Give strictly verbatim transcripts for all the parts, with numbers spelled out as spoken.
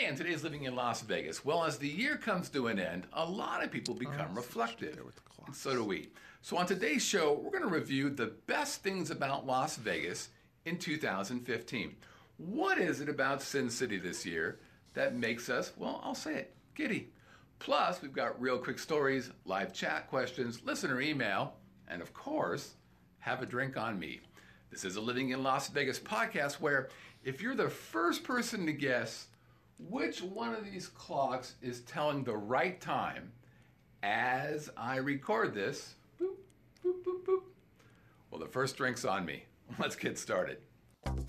Hey, and today's Living in Las Vegas. Well, as the year comes to an end, a lot of people become oh, reflective, and so do we. So on today's show, we're going to review the best things about Las Vegas in two thousand fifteen. What is it about Sin City this year that makes us, well, I'll say it, giddy? Plus, we've got real quick stories, live chat questions, listener email, and of course, have a drink on me. This is a Living in Las Vegas podcast where if you're the first person to guess which one of these clocks is telling the right time as I record this, boop, boop, boop, boop. Well, the first drink's on me. Let's get started. Live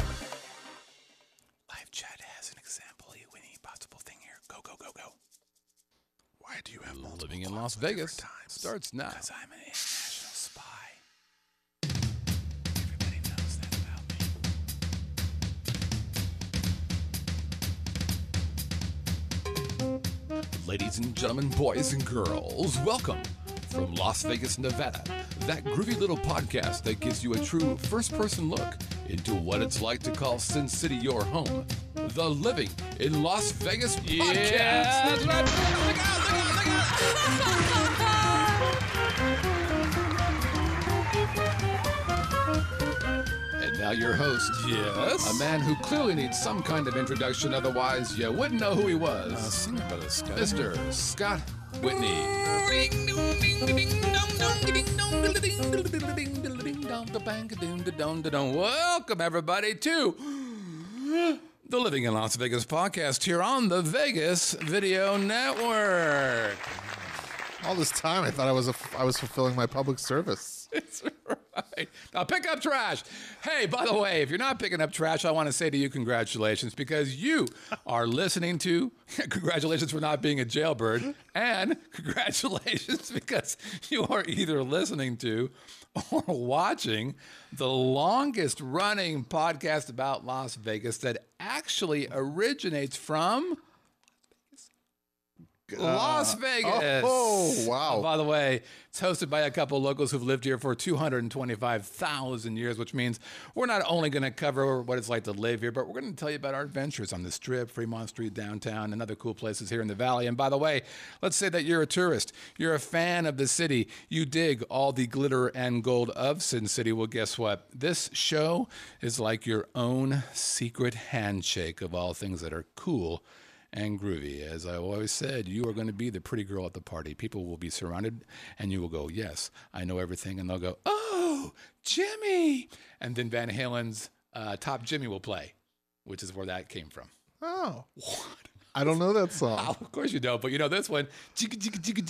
chat has an example of any possible thing here. Go, go, go, go. Why do you have multiple Living in Las Vegas starts now. Because I'm an international spy. Everybody knows that about me. Ladies and gentlemen, boys and girls, welcome from Las Vegas, Nevada. That groovy little podcast that gives you a true first-person look into what it's like to call Sin City your home. The Living in Las Vegas podcast. Yeah, that's right. Look out, look out, look out. And now your host. Yes. A man who clearly needs some kind of introduction, otherwise you wouldn't know who he was. Uh, sing about it, Scott. Mister Scott Whitney. Welcome, everybody, to the Living in Las Vegas podcast here on the Vegas Video Network. All this time, I thought I was a, I was fulfilling my public service. It's right. Now pick up trash. Hey, by the way, if you're not picking up trash, I want to say to you congratulations because you are listening to, congratulations for not being a jailbird, and congratulations because you are either listening to or watching the longest running podcast about Las Vegas that actually originates from Uh, Las Vegas. Oh, wow. Oh, by the way, it's hosted by a couple of locals who've lived here for two hundred twenty-five thousand years, which means we're not only going to cover what it's like to live here, but we're going to tell you about our adventures on the Strip, Fremont Street, downtown, and other cool places here in the Valley. And by the way, let's say that you're a tourist. You're a fan of the city. You dig all the glitter and gold of Sin City. Well, guess what? This show is like your own secret handshake of all things that are cool and groovy. As I always said, you are going to be the pretty girl at the party. People will be surrounded and you will go, yes, I know everything. And they'll go, oh, Jimmy. And then Van Halen's uh, Top Jimmy will play, which is where that came from. Oh. What? I don't know that song. Oh, of course you don't, but you know this one. Okay,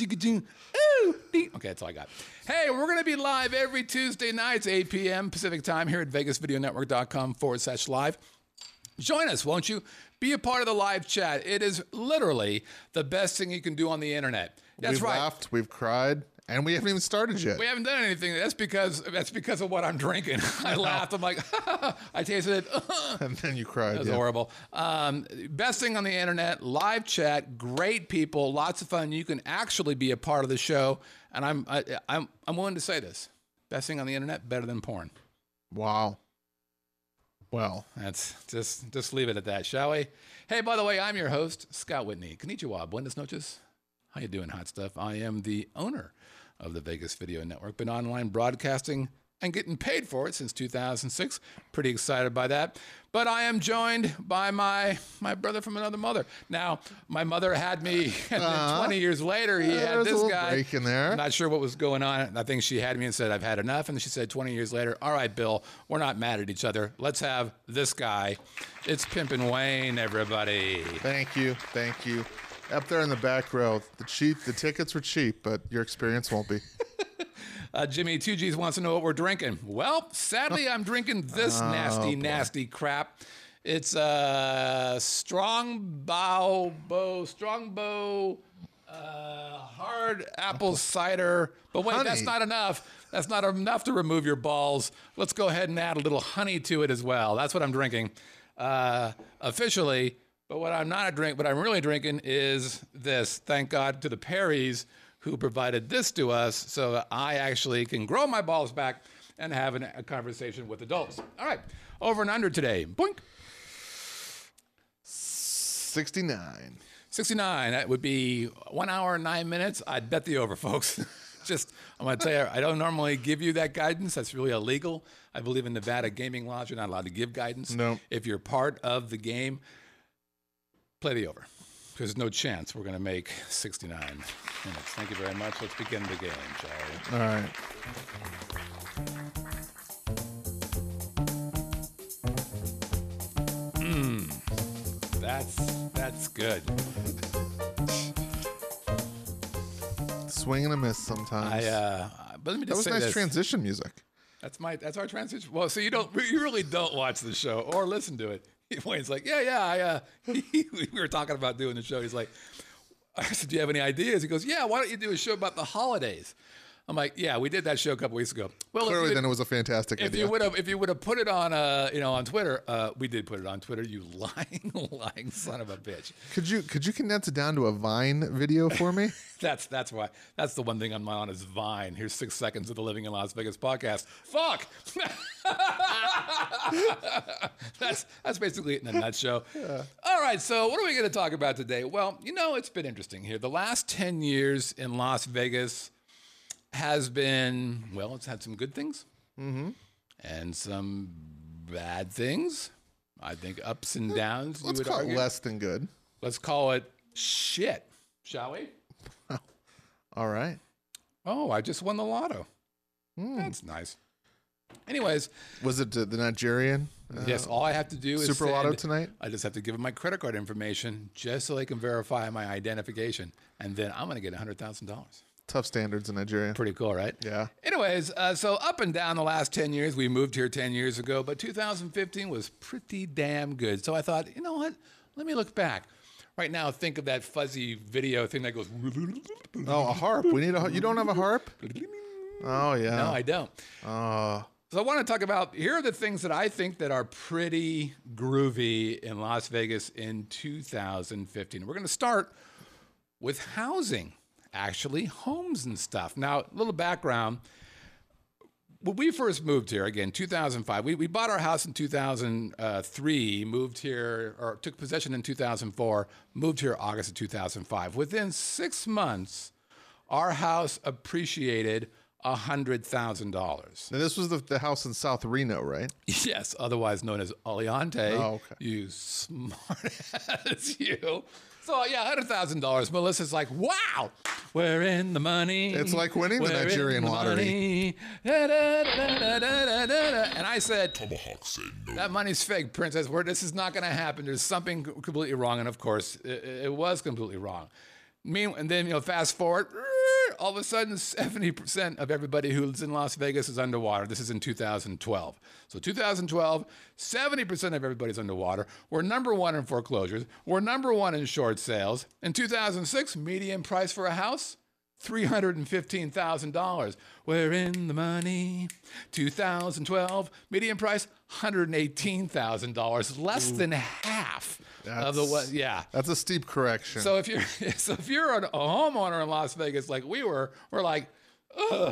that's all I got. Hey, we're going to be live every Tuesday nights, eight p.m. Pacific time here at vegasvideonetwork.com forward slash live. Join us, won't you? Be a part of the live chat. It is literally the best thing you can do on the internet. That's we've right. laughed, we've cried, and we haven't even started yet. We haven't done anything. That's because that's because of what I'm drinking. I laughed. I'm like, I tasted it. And then you cried. That was yeah. horrible. Um, best thing on the internet, live chat, great people, lots of fun. You can actually be a part of the show. And I'm I, I'm I'm willing to say this. Best thing on the internet, better than porn. Wow. Well, that's just just leave it at that, shall we? Hey, by the way, I'm your host, Scott Whitney. Konnichiwa, buenas noches. How you doing, hot stuff? I am the owner of the Vegas Video Network. Been online broadcasting and getting paid for it since two thousand six. Pretty excited by that. But I am joined by my my brother from another mother. Now, my mother had me, and uh, then twenty years later, he yeah, had this a little guy. Break in there. I'm not sure what was going on. I think she had me and said, I've had enough. And she said twenty years later, all right, Bill, we're not mad at each other. Let's have this guy. It's Pimpin' Wayne, everybody. Thank you. Thank you. Up there in the back row, the cheap, the tickets were cheap, but your experience won't be. Uh, Jimmy Two G's wants to know what we're drinking. Well, sadly, I'm drinking this oh, nasty, boy. nasty crap. It's a uh, strong bow, bow, strong bow, uh, hard apple cider. But wait, Honey. that's not enough. That's not enough to remove your balls. Let's go ahead and add a little honey to it as well. That's what I'm drinking uh, officially. But what I'm not a drink, what I'm really drinking is this. Thank God to the Perrys who provided this to us so that I actually can grow my balls back and have an, a conversation with adults. All right, over and under today. Boink. sixty-nine. sixty-nine. That would be one hour and nine minutes. I'd bet the over, folks. Just, I'm going to tell you, I don't normally give you that guidance. That's really illegal. I believe in Nevada gaming laws, you're not allowed to give guidance. No. If you're part of the game, play the over. There's no chance we're going to make sixty-nine minutes. Thank you very much. Let's begin the game, shall we? All right. Mmm. That's, that's good. Swing and a miss sometimes. I, uh, but let me just that was say nice this. transition music. That's my that's our transition. Well, so you don't you really don't watch the show or listen to it. Wayne's like, yeah, yeah, I uh, we were talking about doing the show. He's like, I said, do you have any ideas? He goes, yeah, why don't you do a show about the holidays? I'm like, yeah, we did that show a couple weeks ago. Well, Clearly, then it was a fantastic if idea. you would have if you would have put it on uh you know on Twitter, uh we did put it on Twitter. You lying lying son of a bitch. Could you could you condense it down to a Vine video for me? That's that's why that's the one thing I'm not on is Vine. Here's six seconds of the Living in Las Vegas podcast. Fuck. that's that's basically it in a nutshell. Yeah. All right, so what are we going to talk about today? Well, you know, it's been interesting here. The last ten years in Las Vegas has been, well, it's had some good things mm-hmm. and some bad things. I think ups and downs. Let's you would call argue. it less than good. Let's call it shit, shall we? All right. Oh, I just won the lotto. Mm. That's nice. Anyways. Was it uh, the Nigerian? Uh, yes, all I have to do is Super send, Lotto tonight? I just have to give them my credit card information just so they can verify my identification. And then I'm going to get one hundred thousand dollars. Tough standards in Nigeria. Pretty cool, right? Yeah. Anyways, uh, so up and down the last ten years, we moved here ten years ago, but two thousand fifteen was pretty damn good. So I thought, you know what? Let me look back. Right now, think of that fuzzy video thing that goes. Oh, a harp. We need a. You don't have a harp? Oh yeah. No, I don't. Oh. So I want to talk about, here are the things that I think that are pretty groovy in Las Vegas in two thousand fifteen. We're going to start with housing, actually, homes and stuff. Now, a little background. When we first moved here, again, two thousand five, we, we bought our house in two thousand three, moved here, or took possession in two thousand four, moved here August of two thousand five. Within six months, our house appreciated one hundred thousand dollars. Now, this was the, the house in South Reno, right? Yes, otherwise known as Aliante. Oh, okay. You smart ass, you. So, yeah, one hundred thousand dollars. Melissa's like, wow, we're in the money. It's like winning the We're Nigerian in the lottery. money. Da, da, da, da, da, da, da, da. And I said, Tomahawk said no. that money's fake, Princess. We're, this is not going to happen. There's something completely wrong. And, of course, it, it was completely wrong. Mean, and then, you know, fast forward, all of a sudden, seventy percent of everybody who's in Las Vegas is underwater. This is in two thousand twelve. So two thousand twelve, seventy percent of everybody's underwater. We're number one in foreclosures. We're number one in short sales. In two thousand six, median price for a house, three hundred fifteen thousand dollars. We're in the money. two thousand twelve, median price, one hundred eighteen thousand dollars. Less Ooh. than half. That's, of the what? Yeah, that's a steep correction. So if you're so if you're a homeowner in Las Vegas like we were, we're like, ugh.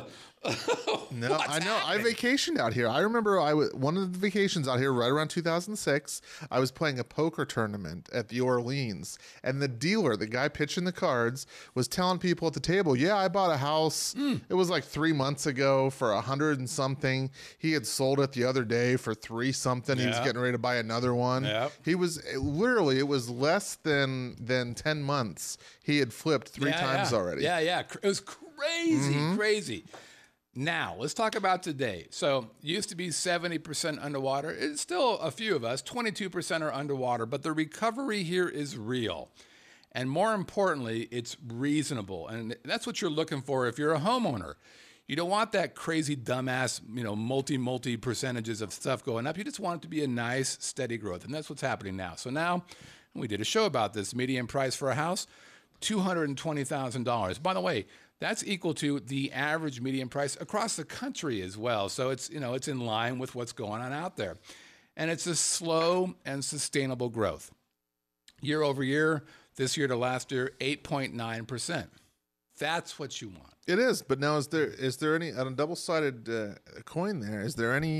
No, I know. Happening? I vacationed out here. I remember I was one of the vacations out here right around two thousand six. I was playing a poker tournament at the Orleans, and the dealer, the guy pitching the cards, was telling people at the table, "Yeah, I bought a house. Mm. It was like three months ago for a hundred and something. He had sold it the other day for three something. Yeah. He was getting ready to buy another one. Yep. He was literally it was less than than ten months. He had flipped three yeah, times yeah. already. Yeah, yeah. It was crazy, mm-hmm. crazy." Now, let's talk about today. So, used to be seventy percent underwater. It's still a few of us. twenty-two percent are underwater, but the recovery here is real. And more importantly, it's reasonable. And that's what you're looking for if you're a homeowner. You don't want that crazy, dumbass, you know, multi, multi percentages of stuff going up. You just want it to be a nice, steady growth. And that's what's happening now. So now, we did a show about this. Median price for a house, two hundred twenty thousand dollars. By the way, that's equal to the average median price across the country as well. So it's, you know, it's in line with what's going on out there. And it's a slow and sustainable growth. Year over year, this year to last year, eight point nine percent. That's what you want. It is, but now is there is there any on a double-sided uh, coin there? Is there any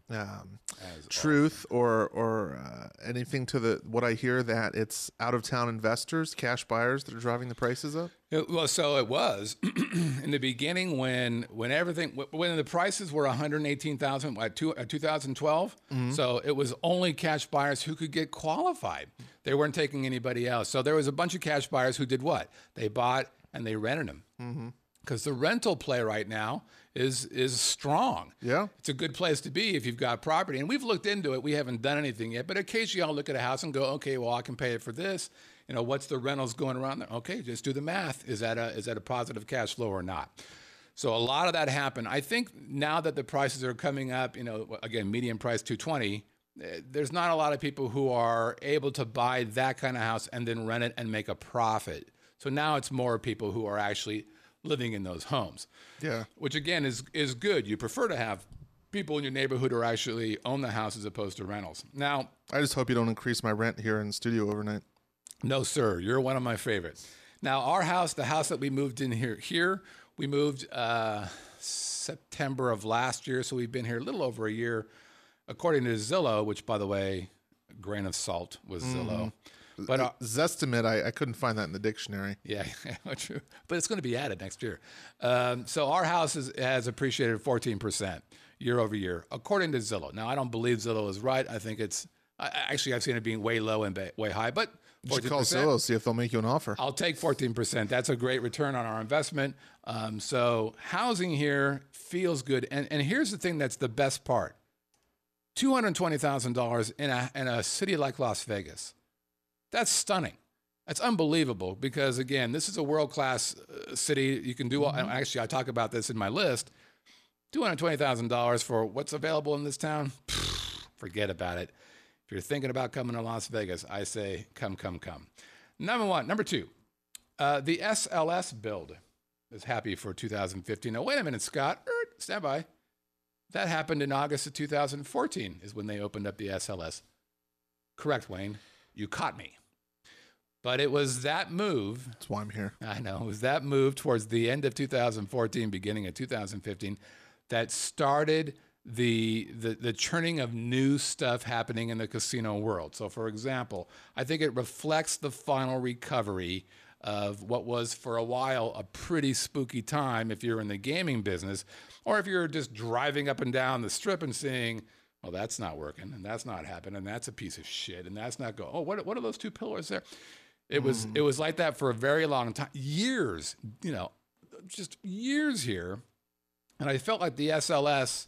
um, truth or or uh, anything to the what I hear that it's out of town investors, cash buyers that are driving the prices up? It, well, so it was in the beginning when when everything when the prices were one hundred eighteen thousand at two, uh, twenty twelve. Mm-hmm. So it was only cash buyers who could get qualified. They weren't taking anybody else. So there was a bunch of cash buyers who did what? They bought and they rented them. Mm-hmm. Because the rental play right now is is strong. Yeah. It's a good place to be if you've got property. And we've looked into it. We haven't done anything yet. But occasionally I'll look at a house and go, okay, well, I can pay it for this. You know, what's the rentals going around there? Okay, just do the math. Is that a is that a positive cash flow or not? So a lot of that happened. I think now that the prices are coming up, you know, again, median price two twenty, there's not a lot of people who are able to buy that kind of house and then rent it and make a profit. So now it's more people who are actually living in those homes. Yeah. Which again is is good. You prefer to have people in your neighborhood who actually own the house as opposed to rentals. Now, I just hope you don't increase my rent here in the studio overnight. No, sir. You're one of my favorites. Now, our house, the house that we moved in here, here we moved uh, September of last year, so we've been here a little over a year. According to Zillow, which, by the way, grain of salt was Zillow. Mm. But uh, Zestimate, I, I couldn't find that in the dictionary. Yeah, true. But it's going to be added next year. Um, so our house is, has appreciated fourteen percent year over year, according to Zillow. Now, I don't believe Zillow is right. I think it's I, actually I've seen it being way low and ba- way high, but you should call Zillow, see if they'll make you an offer. I'll take fourteen percent. That's a great return on our investment. Um, so housing here feels good. And, and here's the thing that's the best part. two hundred twenty thousand dollars in a, in a city like Las Vegas. That's stunning. That's unbelievable because, again, this is a world-class uh, city. You can do all, mm-hmm. actually, I talk about this in my list. two hundred twenty thousand dollars for what's available in this town? Pfft, forget about it. If you're thinking about coming to Las Vegas, I say come, come, come. Number one. Number two, uh, the S L S build is happy for two thousand fifteen. Now, wait a minute, Scott. Er, stand by. That happened in August of two thousand fourteen is when they opened up the S L S. Correct, Wayne. You caught me. But it was that move. That's why I'm here. I know. It was that move towards the end of two thousand fourteen, beginning of two thousand fifteen, that started the, the the churning of new stuff happening in the casino world. So, for example, I think it reflects the final recovery of what was for a while a pretty spooky time if you're in the gaming business, or if you're just driving up and down the strip and seeing, well, that's not working, and that's not happening, and that's a piece of shit, and that's not going. Oh, what what are those two pillars there? It was mm. it was like that for a very long time, years, you know, just years here, and I felt like the S L S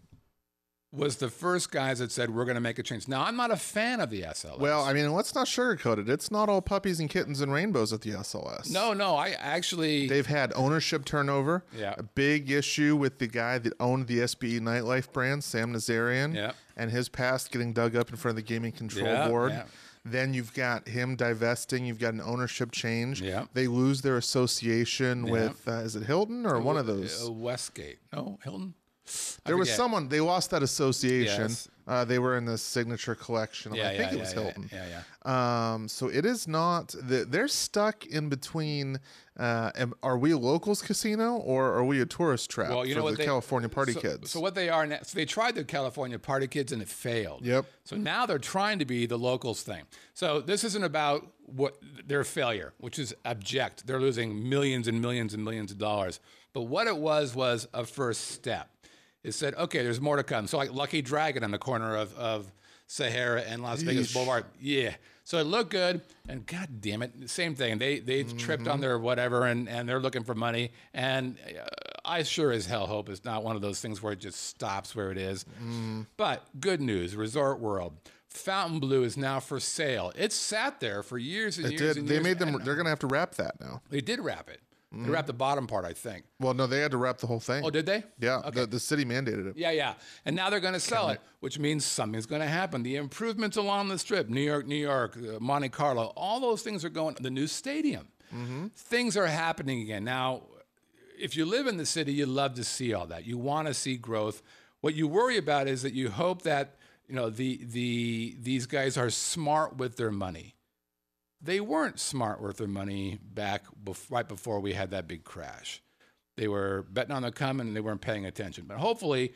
was the first guys that said we're going to make a change. Now, I'm not a fan of the S L S. Well, I mean, let's not sugarcoat it. It's not all puppies and kittens and rainbows at the S L S. No, no, I actually... They've had ownership turnover. Yeah. A big issue with the guy that owned the S B E Nightlife brand, Sam Nazarian. Yeah. And his past getting dug up in front of the Gaming Control yeah, Board. Yeah. Then you've got him divesting. You've got an ownership change. Yeah. They lose their association yeah. with, uh, is it Hilton or one of those? Uh, Westgate. No, Hilton? There was someone, they lost that association. Yes. Uh, they were in the Signature Collection. Yeah, I think yeah, it was yeah, Hilton. Yeah, yeah. Um, so it is not, the, they're stuck in between, uh, am, are we a locals casino or are we a tourist trap well, you for know what the they, California party so, kids? So what they are now, so they tried the California party kids and it failed. Yep. So now they're trying to be the locals thing. So this isn't about what their failure, which is abject. They're losing millions and millions and millions of dollars. But what it was was a first step. It said, okay, there's more to come. So like Lucky Dragon on the corner of, of Sahara and Las Vegas Yeesh. Boulevard. Yeah. So it looked good. And God damn it, same thing. They they mm-hmm. tripped on their whatever and, and they're looking for money. And uh, I sure as hell hope it's not one of those things where it just stops where it is. Mm. But good news, Resort World. Fontainebleau is now for sale. It's sat there for years and it years did. and they years. made them, and, they're going to have to wrap that now. They did wrap it. They wrapped the bottom part, I think. Well, no, they had to wrap the whole thing. Oh, did they? Yeah, Okay. the, the city mandated it. Yeah, yeah. And now they're going to sell it, which means something's going to happen. The improvements along the strip, New York, New York, uh, Monte Carlo, all those things are going. The new stadium. Mm-hmm. Things are happening again. Now, if you live in the city, you love to see all that. You want to see growth. What you worry about is that you hope that, you know, the the these guys are smart with their money. They weren't smart with their money back bef- right before we had that big crash. They were betting on the coming and they weren't paying attention. But hopefully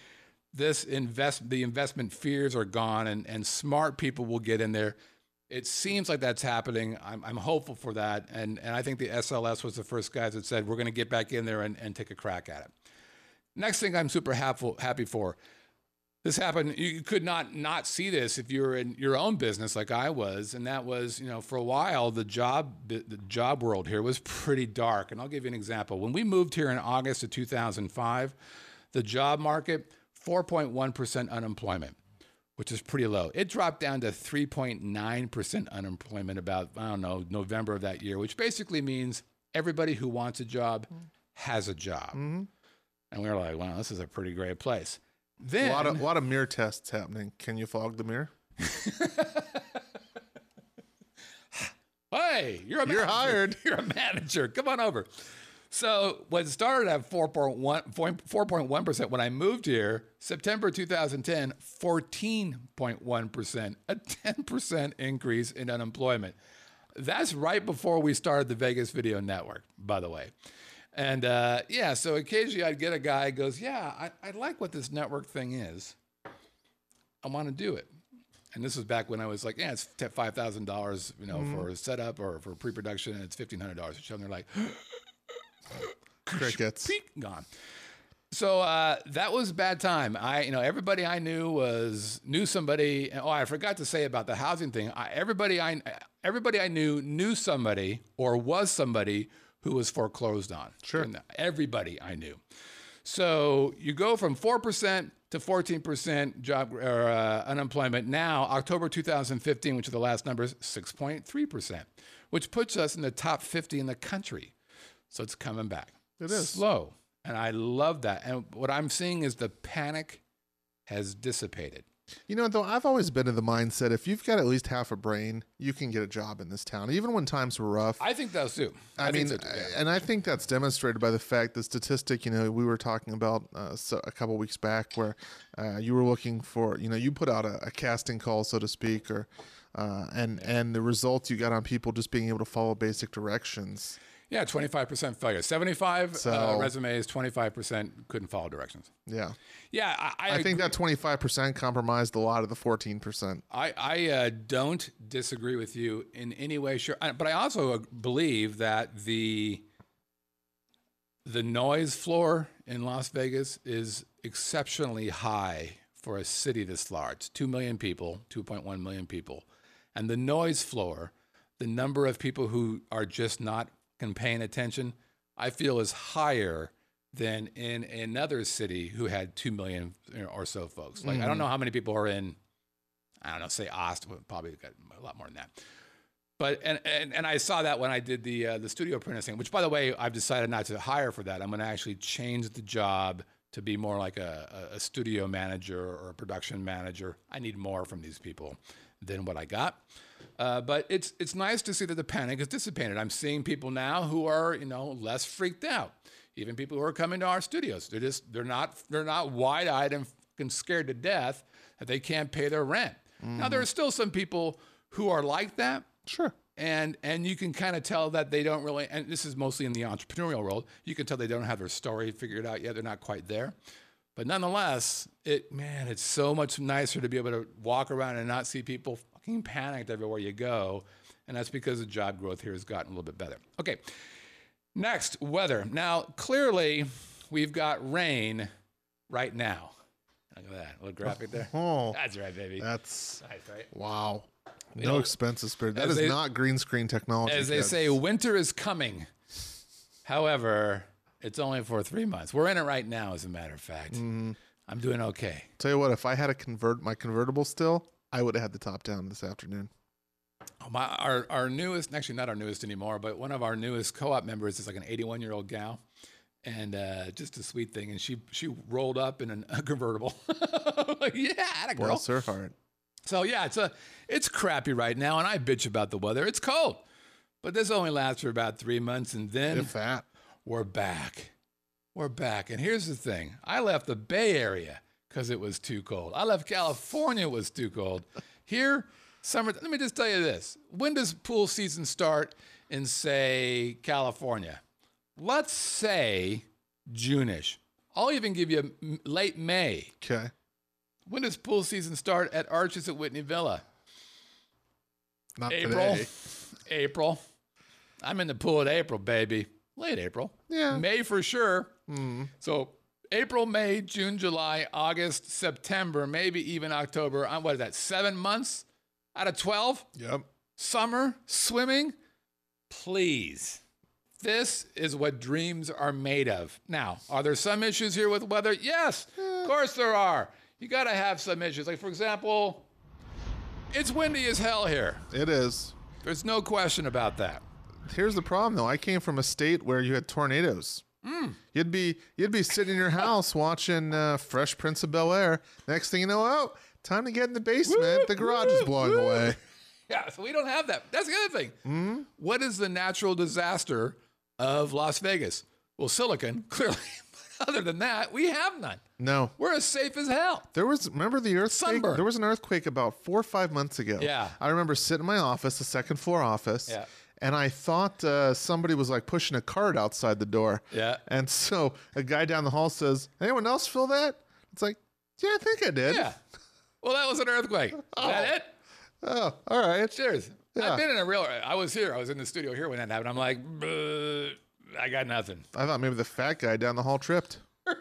this invest the investment fears are gone, and and smart people will get in there. It seems like that's happening. I'm, I'm hopeful for that. And, and I think the S L S was the first guys that said, we're going to get back in there and, and take a crack at it. Next thing I'm super happy, happy for. This happened. You could not not see this if you were in your own business like I was. And that was, you know, for a while, the job, the job world here was pretty dark. And I'll give you an example. When we moved here in August of two thousand five, the job market, four point one percent unemployment, which is pretty low. It dropped down to three point nine percent unemployment about, I don't know, November of that year, which basically means everybody who wants a job has a job. Mm-hmm. And we were like, wow, this is a pretty great place. Then, a lot of, a lot of mirror tests happening. Can you fog the mirror? Hey, you're a You're manager. hired. You're a manager. Come on over. So what started at four point one percent when I moved here, September two thousand ten, fourteen point one percent, a ten percent increase in unemployment. That's right before we started the Vegas Video Network, by the way. And uh, yeah, so occasionally I'd get a guy who goes, yeah, I, I like what this network thing is. I want to do it. And this was back when I was like, yeah, it's five thousand dollars, you know, mm. for a setup or for pre-production, and it's fifteen hundred dollars a show. And they're like, crickets. Peak, gone. So uh, that was a bad time. I, you know, everybody I knew was knew somebody. Oh, I forgot to say about the housing thing. I, everybody I, everybody I knew knew somebody or was somebody who was foreclosed on. Sure. And everybody I knew. So you go from four percent to fourteen percent job or uh, unemployment. Now, October two thousand fifteen, which are the last numbers, six point three percent, which puts us in the top fifty in the country. So it's coming back. It is. Slow. And I love that. And what I'm seeing is the panic has dissipated. You know, though, I've always been of the mindset, if you've got at least half a brain, you can get a job in this town, even when times were rough. I think those too. I, I mean, so too, yeah. And I think that's demonstrated by the fact, the statistic, you know, we were talking about uh, so a couple weeks back where uh, you were looking for, you know, you put out a, a casting call, so to speak, or uh, and and the results you got on people just being able to follow basic directions. Yeah, twenty-five percent failure. seventy-five so, uh, resumes, twenty-five percent couldn't follow directions. Yeah. Yeah, I, I, I think that twenty-five percent compromised a lot of the fourteen percent. I, I uh, don't disagree with you in any way, sure. But I also believe that the the noise floor in Las Vegas is exceptionally high for a city this large. Two million people, two point one million people. And the noise floor, the number of people who are just not and paying attention, I feel is higher than in another city who had two million or so folks. Like, mm-hmm. I don't know how many people are in, I don't know, say Austin, probably got a lot more than that. But, and, and, and I saw that when I did the, uh, the studio apprentice thing, which by the way, I've decided not to hire for that. I'm going to actually change the job to be more like a, a studio manager or a production manager. I need more from these people than what I got. Uh, but it's it's nice to see that the panic is dissipated. I'm seeing people now who are, you know, less freaked out. Even people who are coming to our studios, they're just they're not they're not wide-eyed and fucking scared to death that they can't pay their rent. Mm. Now there are still some people who are like that. Sure. And and you can kind of tell that they don't really, and this is mostly in the entrepreneurial world, you can tell they don't have their story figured out yet. They're not quite there. But nonetheless, it man, it's so much nicer to be able to walk around and not see people fucking panicked everywhere you go. And that's because the job growth here has gotten a little bit better. Okay, next, weather. Now, clearly, we've got rain right now. Look at that, a little graphic there. Oh, that's right, baby. That's nice, right? Wow. You no know, expensive spirit. That is they, not green screen technology. As they kids. say, winter is coming. However, it's only for three months. We're in it right now, as a matter of fact. Mm-hmm. I'm doing okay. Tell you what, if I had a convert my convertible still, I would have had the top down this afternoon. Oh, my, our our newest, actually not our newest anymore, but one of our newest co-op members is like an eighty-one-year-old gal, and uh, just a sweet thing. And she she rolled up in an, a convertible. Like, yeah, atta girl. Bless her heart. So yeah, it's a it's crappy right now, and I bitch about the weather. It's cold, but this only lasts for about three months, and then if that. We're back. We're back. And here's the thing. I left the Bay Area because it was too cold. I left California, it was too cold. Here, summer, let me just tell you this. When does pool season start in, say, California? Let's say June-ish. I'll even give you late May. Okay. When does pool season start at Arches at Whitney Villa? Not April. today. April. I'm in the pool at April, baby. Late April. Yeah. May for sure. Mm. So April, May, June, July, August, September, maybe even October. Uh, What is that? Seven months out of twelve? Yep. Summer, swimming. Please. This is what dreams are made of. Now, are there some issues here with weather? Yes, of course there are. You got to have some issues. Like, for example, it's windy as hell here. It is. There's no question about that. Here's the problem, though. I came from a state where you had tornadoes. Mm. You'd be you'd be sitting in your house watching uh, Fresh Prince of Bel Air. Next thing you know, oh, time to get in the basement. The garage is blowing away. Yeah, so we don't have that. That's the other thing. Mm-hmm. What is the natural disaster of Las Vegas? Well, silicon, clearly. Other than that, we have none. No. We're as safe as hell. There was, remember the earthquake? Sunburn. There was an earthquake about four or five months ago. Yeah. I remember sitting in my office, the second floor office. Yeah. And I thought uh, somebody was like pushing a cart outside the door. Yeah. And so a guy down the hall says, anyone else feel that? It's like, yeah, I think I did. Yeah. Well, that was an earthquake. Is that it? Oh, all right. Cheers. Yeah. I've been in a real, I was here. I was in the studio here when that happened. I'm like, "Buh, I got nothing. I thought maybe the fat guy down the hall tripped.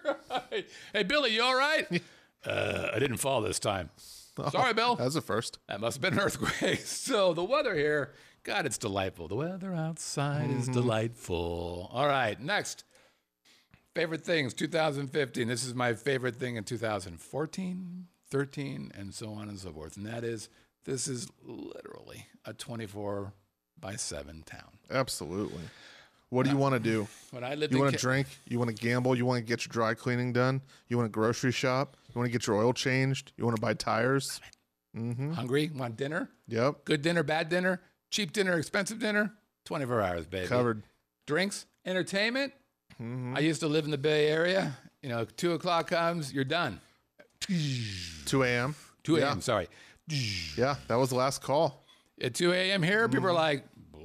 Hey, Billy, you all right? uh, I didn't fall this time. Sorry, Bill. That's a first. That must have been an earthquake. So the weather here, God, it's delightful. The weather outside Mm-hmm. is delightful. All right, next. Favorite things, two thousand fifteen. This is my favorite thing in two thousand fourteen, thirteen, and so on and so forth. And that is, this is literally a twenty-four by seven town. Absolutely. What do you want to do? When I lived You in want to Ca- drink? You want to gamble? You want to get your dry cleaning done? You want to grocery shop? You want to get your oil changed? You want to buy tires? hungry, want dinner, Yep. good dinner, bad dinner, cheap dinner, expensive dinner, twenty-four hours, baby. Covered. Drinks, entertainment. Mm-hmm. I used to live in the Bay Area. You know, two o'clock comes, you're done. two a.m. two a.m., Yeah. sorry. Yeah, that was the last call. At two a.m. here, people are like,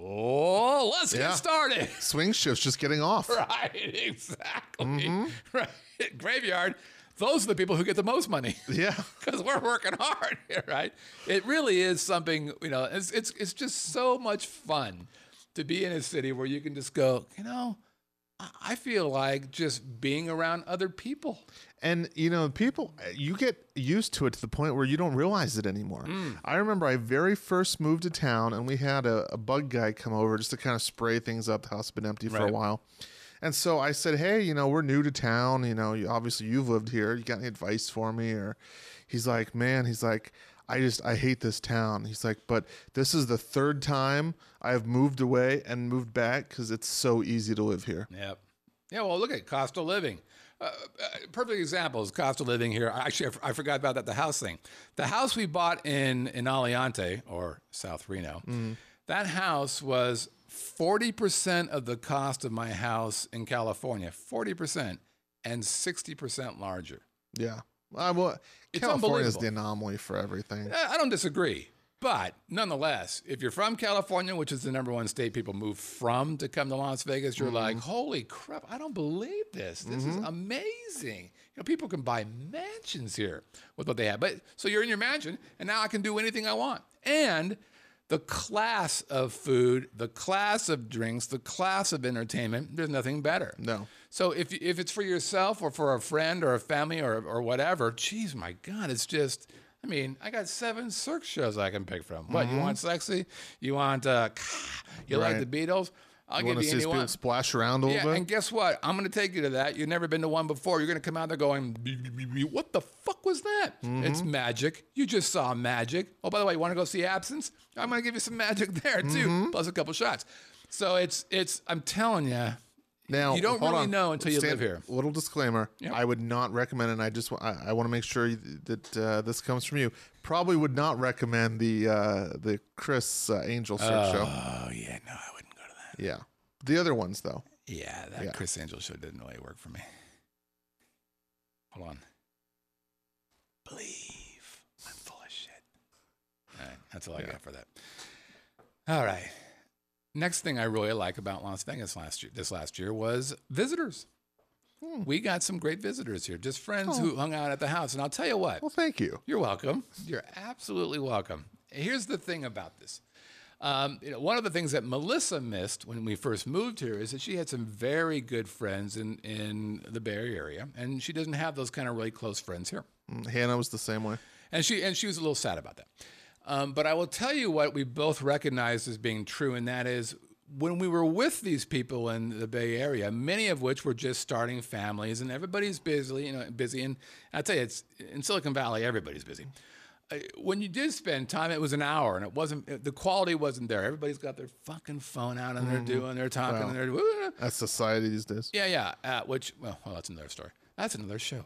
oh, let's Yeah. get started. Swing shift's just getting off. Right, exactly. Mm-hmm. Right. Graveyard, those are the people who get the most money. Yeah. Because we're working hard here, right? It really is something, you know, it's, it's, it's just so much fun to be in a city where you can just go, you know, I- I feel like just being around other people. And, you know, people, you get used to it to the point where you don't realize it anymore. I remember I very first moved to town and we had a, a bug guy come over just to kind of spray things up. The house had been empty for Right. a while. And so I said, hey, you know, we're new to town. You know, you, obviously you've lived here. You got any advice for me? Or he's like, man, he's like, I just, I hate this town. He's like, but this is the third time I've moved away and moved back because it's so easy to live here. Yep. Yeah, well, look at cost of living. Uh, uh, perfect example is cost of living here. Actually, I, f- I forgot about that, the house thing. The house we bought in, in Aliante, or South Reno, that house was forty percent of the cost of my house in California, forty percent, and sixty percent larger. Yeah. Uh, well, It's California is unbelievable. the anomaly for everything. I I don't disagree. But nonetheless, if you're from California, which is the number one state people move from to come to Las Vegas, you're like, holy crap, I don't believe this. This is amazing. You know, people can buy mansions here with what they have. But so you're in your mansion, and now I can do anything I want. And the class of food, the class of drinks, the class of entertainment, there's nothing better. No. So if if it's for yourself or for a friend or a family or or whatever, geez, my God, it's just. I mean, I got seven Cirque shows I can pick from. What you want, sexy? You want? Uh, you like Right. the Beatles? I'll You want give to you see any people one. splash around a Yeah, little and bit? guess what? I'm going to take you to that. You've never been to one before. You're going to come out there going, what the fuck was that? It's magic. You just saw magic. Oh, by the way, you want to go see Absence? I'm going to give you some magic there too, plus a couple shots. So it's it's. I'm telling you. Now, You don't hold really on. know until you Stand- live here. Little disclaimer: Yep. I would not recommend, and I just wa- I, I want to make sure that uh, this comes from you. Probably would not recommend the uh, the Chris uh, Angel Cirque show. Oh yeah, no, I wouldn't go to that. Yeah, the other ones though. Yeah, that Yeah. Chris Angel show didn't really work for me. Hold on. Believe. I'm full of shit. All right, that's all I got for that. All right. Next thing I really like about Las Vegas last year, this last year was visitors. Hmm. We got some great visitors here, just friends oh. who hung out at the house. And I'll tell you what. Well, thank you. You're welcome. You're absolutely welcome. Here's the thing about this. Um, you know, one of the things that Melissa missed when we first moved here is that she had some very good friends in, in the Bay Area, and she doesn't have those kind of really close friends here. Hannah was the same way. And she and she was a little sad about that. Um, but I will tell you what we both recognized as being true, and that is when we were with these people in the Bay Area, many of which were just starting families, and everybody's busy, you know, busy. And I tell you, it's in Silicon Valley, everybody's busy. When you did spend time, it was an hour, and it wasn't. The quality wasn't there. Everybody's got their fucking phone out, and they're mm-hmm. doing, they're talking, well, and they're doing. That's society these days. Yeah, yeah. Uh, which, well, well, that's another story. That's another show.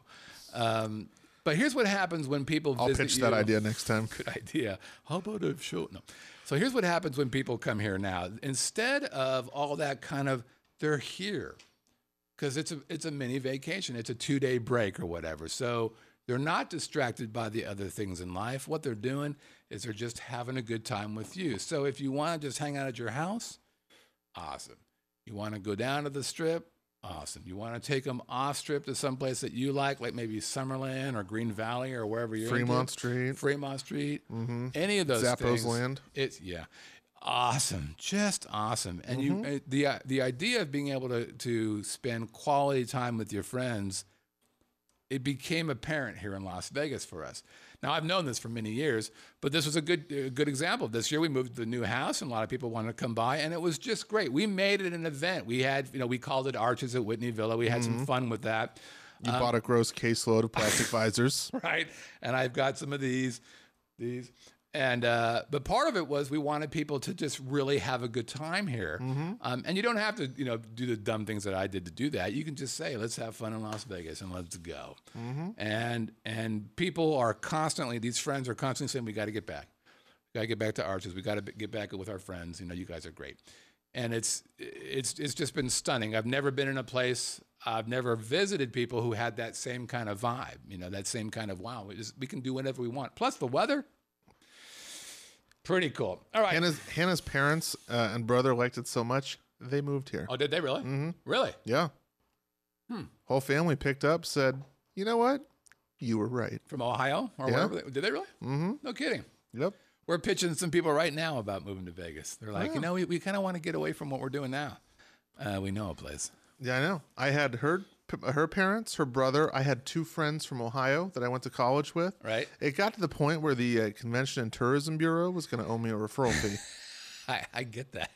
Um, but here's what happens when people I'll visit pitch you. that idea next time. Good idea. How about a show? No. So here's what happens when people come here now. Instead of all that kind of, they're here because it's a it's a mini vacation. It's a two day break or whatever. So. They're not distracted by the other things in life. What they're doing is they're just having a good time with you. So if you want to just hang out at your house, awesome. You want to go down to the strip, awesome. You want to take them off strip to someplace that you like, like maybe Summerlin or Green Valley or wherever you're Fremont into. Street. Fremont Street. Mm-hmm. Any of those Zappos things. Land. It's, yeah. Awesome. Just awesome. And mm-hmm. you, the, uh, the idea of being able to, to spend quality time with your friends, it became apparent here in Las Vegas for us. Now, I've known this for many years, but this was a good a good example. This year we moved to the new house, and a lot of people wanted to come by, and it was just great. We made it an event. We had, you know, we called it Arches at Whitney Villa. We had mm-hmm. some fun with that. You um, bought a gross caseload of plastic visors. Right, and I've got some of these, these. And uh, but part of it was we wanted people to just really have a good time here, mm-hmm. um, and you don't have to, you know, do the dumb things that I did to do that. You can just say, "Let's have fun in Las Vegas and let's go." Mm-hmm. And and people are constantly, these friends are constantly saying, "We got to get back, we got to get back to Arches. We got to get back with our friends. You know, you guys are great." And it's it's it's just been stunning. I've never been in a place, I've never visited people who had that same kind of vibe. You know, that same kind of wow. We, just, we can do whatever we want. Plus the weather. Pretty cool. All right. Hannah's, Hannah's parents uh, and brother liked it so much, they moved here. Oh, did they really? Mm-hmm. Really? Yeah. Hmm. Whole family picked up, said, you know what? You were right. From Ohio? Or yeah. wherever? They, did they really? Mm-hmm. No kidding. Yep. We're pitching some people right now about moving to Vegas. They're like, oh. you know, we, we kind of want to get away from what we're doing now. Uh, we know a place. Yeah, I know. I had her her parents, her brother. I had two friends from Ohio that I went to college with. Right. It got to the point where the uh, Convention and Tourism Bureau was going to owe me a referral fee. I, I get that.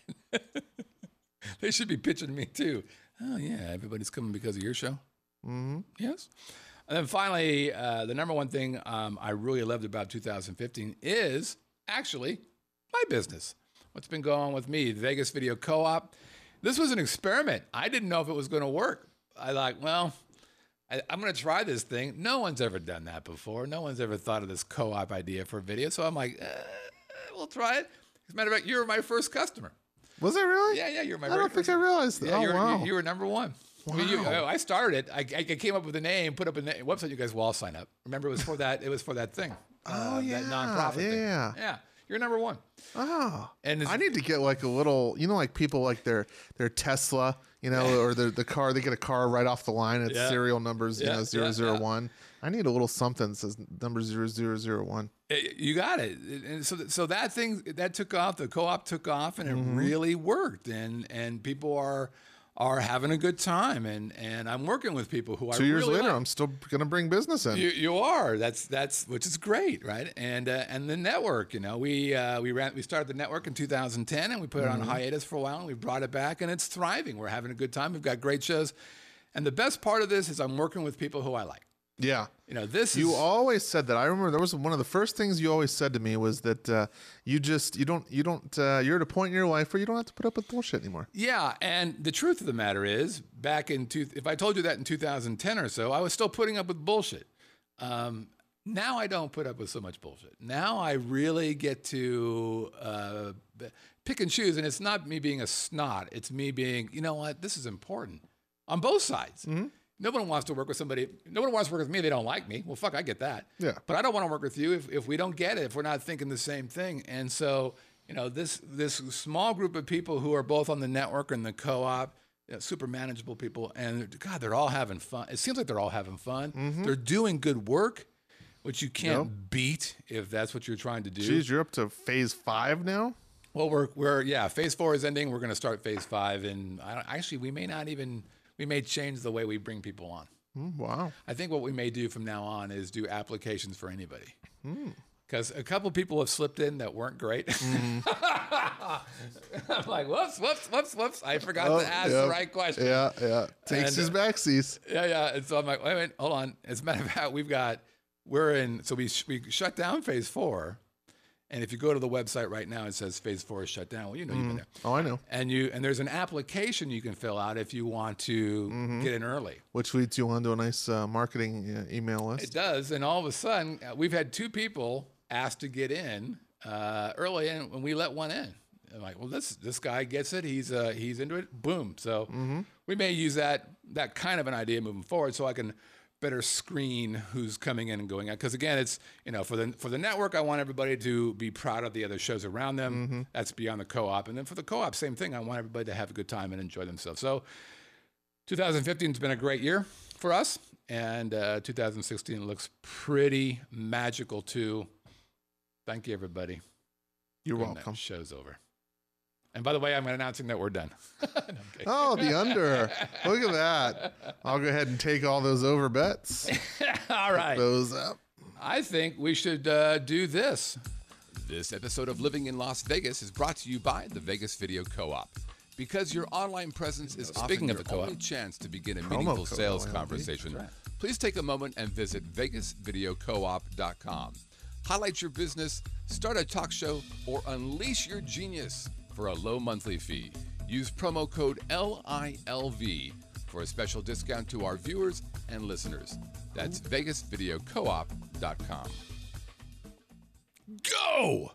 They should be pitching me too. Oh, yeah, everybody's coming because of your show. Mm-hmm. Yes. And then finally, uh, the number one thing um, I really loved about two thousand fifteen is actually my business. What's been going on with me, the Vegas Video Co-op. This was an experiment. I didn't know if it was going to work. I like, well, I, I'm going to try this thing. No one's ever done that before. No one's ever thought of this co-op idea for video. So I'm like, uh, we'll try it. As a matter of fact, you were my first customer. Was it really? Yeah, yeah, you were my I very don't first. think I realized that. Yeah, oh, you, were, wow. you, you were number one. Wow. I, mean, you, I started it. I, I came up with a name, put up a na- website. You guys will all sign up. Remember, it was for that. It was for that thing. Oh, uh, yeah. That nonprofit yeah. thing. Yeah. You're number one. Oh, and I need to get like a little, you know, like people like their their Tesla, you know, or their the car. They get a car right off the line. It's yeah. serial numbers, you yeah, know, zero yeah, zero yeah. one. I need a little something that says number zero zero zero one. You got it. And so, so that thing that took off. The co-op took off, and it mm-hmm. really worked. And and people are. are having a good time, and, and I'm working with people who I two years really later like. I'm still going to bring business in. You, you are. That's that's which is great, right? And uh, and the network, you know, we uh, we ran we started the network in two thousand ten, and we put it mm-hmm. on hiatus for a while, and we brought it back, and it's thriving. We're having a good time. We've got great shows, and the best part of this is I'm working with people who I like. Yeah. You know, this you is... always said that. I remember there was one of the first things you always said to me was that uh, you just, you don't, you don't, uh, you're at a point in your life where you don't have to put up with bullshit anymore. Yeah. And the truth of the matter is back in two, if I told you that in two thousand ten or so, I was still putting up with bullshit. Um, now I don't put up with so much bullshit. Now I really get to uh, pick and choose. And it's not me being a snot. It's me being, you know what, this is important on both sides. Mm-hmm. No one wants to work with somebody. No one wants to work with me. They don't like me. Well, fuck, I get that. Yeah. But I don't want to work with you if, if we don't get it, if we're not thinking the same thing. And so, you know, this this small group of people who are both on the network and the co-op, you know, super manageable people, and God, they're all having fun. It seems like they're all having fun. Mm-hmm. They're doing good work, which you can't yep. beat if that's what you're trying to do. Geez, you're up to phase five now? Well, we're, we're yeah, phase four is ending. We're going to start phase five, and I don't, actually, we may not even, we may change the way we bring people on. Mm, wow. I think what we may do from now on is do applications for anybody. Because mm. a couple people have slipped in that weren't great. Mm. I'm like, whoops, whoops, whoops, whoops. I forgot oh, to ask yep. the right question. Yeah, yeah. Takes and, his backseas. Yeah, yeah. And so I'm like, wait a minute, hold on. As a matter of fact, we've got, we're in, so we, sh- we shut down phase four. And if you go to the website right now, it says phase four is shut down. Well, you know, mm. you've been there. Oh, I know. And you and there's an application you can fill out if you want to mm-hmm. get in early. Which leads you onto a nice uh, marketing uh, email list. It does. And all of a sudden, uh, we've had two people asked to get in uh, early, and when we let one in. I'm like, well, this this guy gets it. He's uh, he's into it. Boom. So mm-hmm. we may use that that kind of an idea moving forward, so I can better screen who's coming in and going out. Because again, it's, you know, for the for the network, I want everybody to be proud of the other shows around them. Mm-hmm. That's beyond the co-op. And then for the co-op, same thing. I want everybody to have a good time and enjoy themselves. So two thousand fifteen has been a great year for us. And uh, two thousand sixteen looks pretty magical too. Thank you, everybody. You're Good welcome. Night. Show's over. And by the way, I'm announcing that we're done. No, oh, the under. Look at that. I'll go ahead and take all those over bets. All right. Put those up. I think we should uh, do this. This episode of Living in Las Vegas is brought to you by the Vegas Video Co-op. Because your online presence is Speaking often of the your co-op. only chance to begin a meaningful sales conversation, right. Please take a moment and visit vegas video co op dot com. Highlight your business, start a talk show, or unleash your genius for a low monthly fee. Use promo code L I L V for a special discount to our viewers and listeners. That's vegas video co op dot com. Go!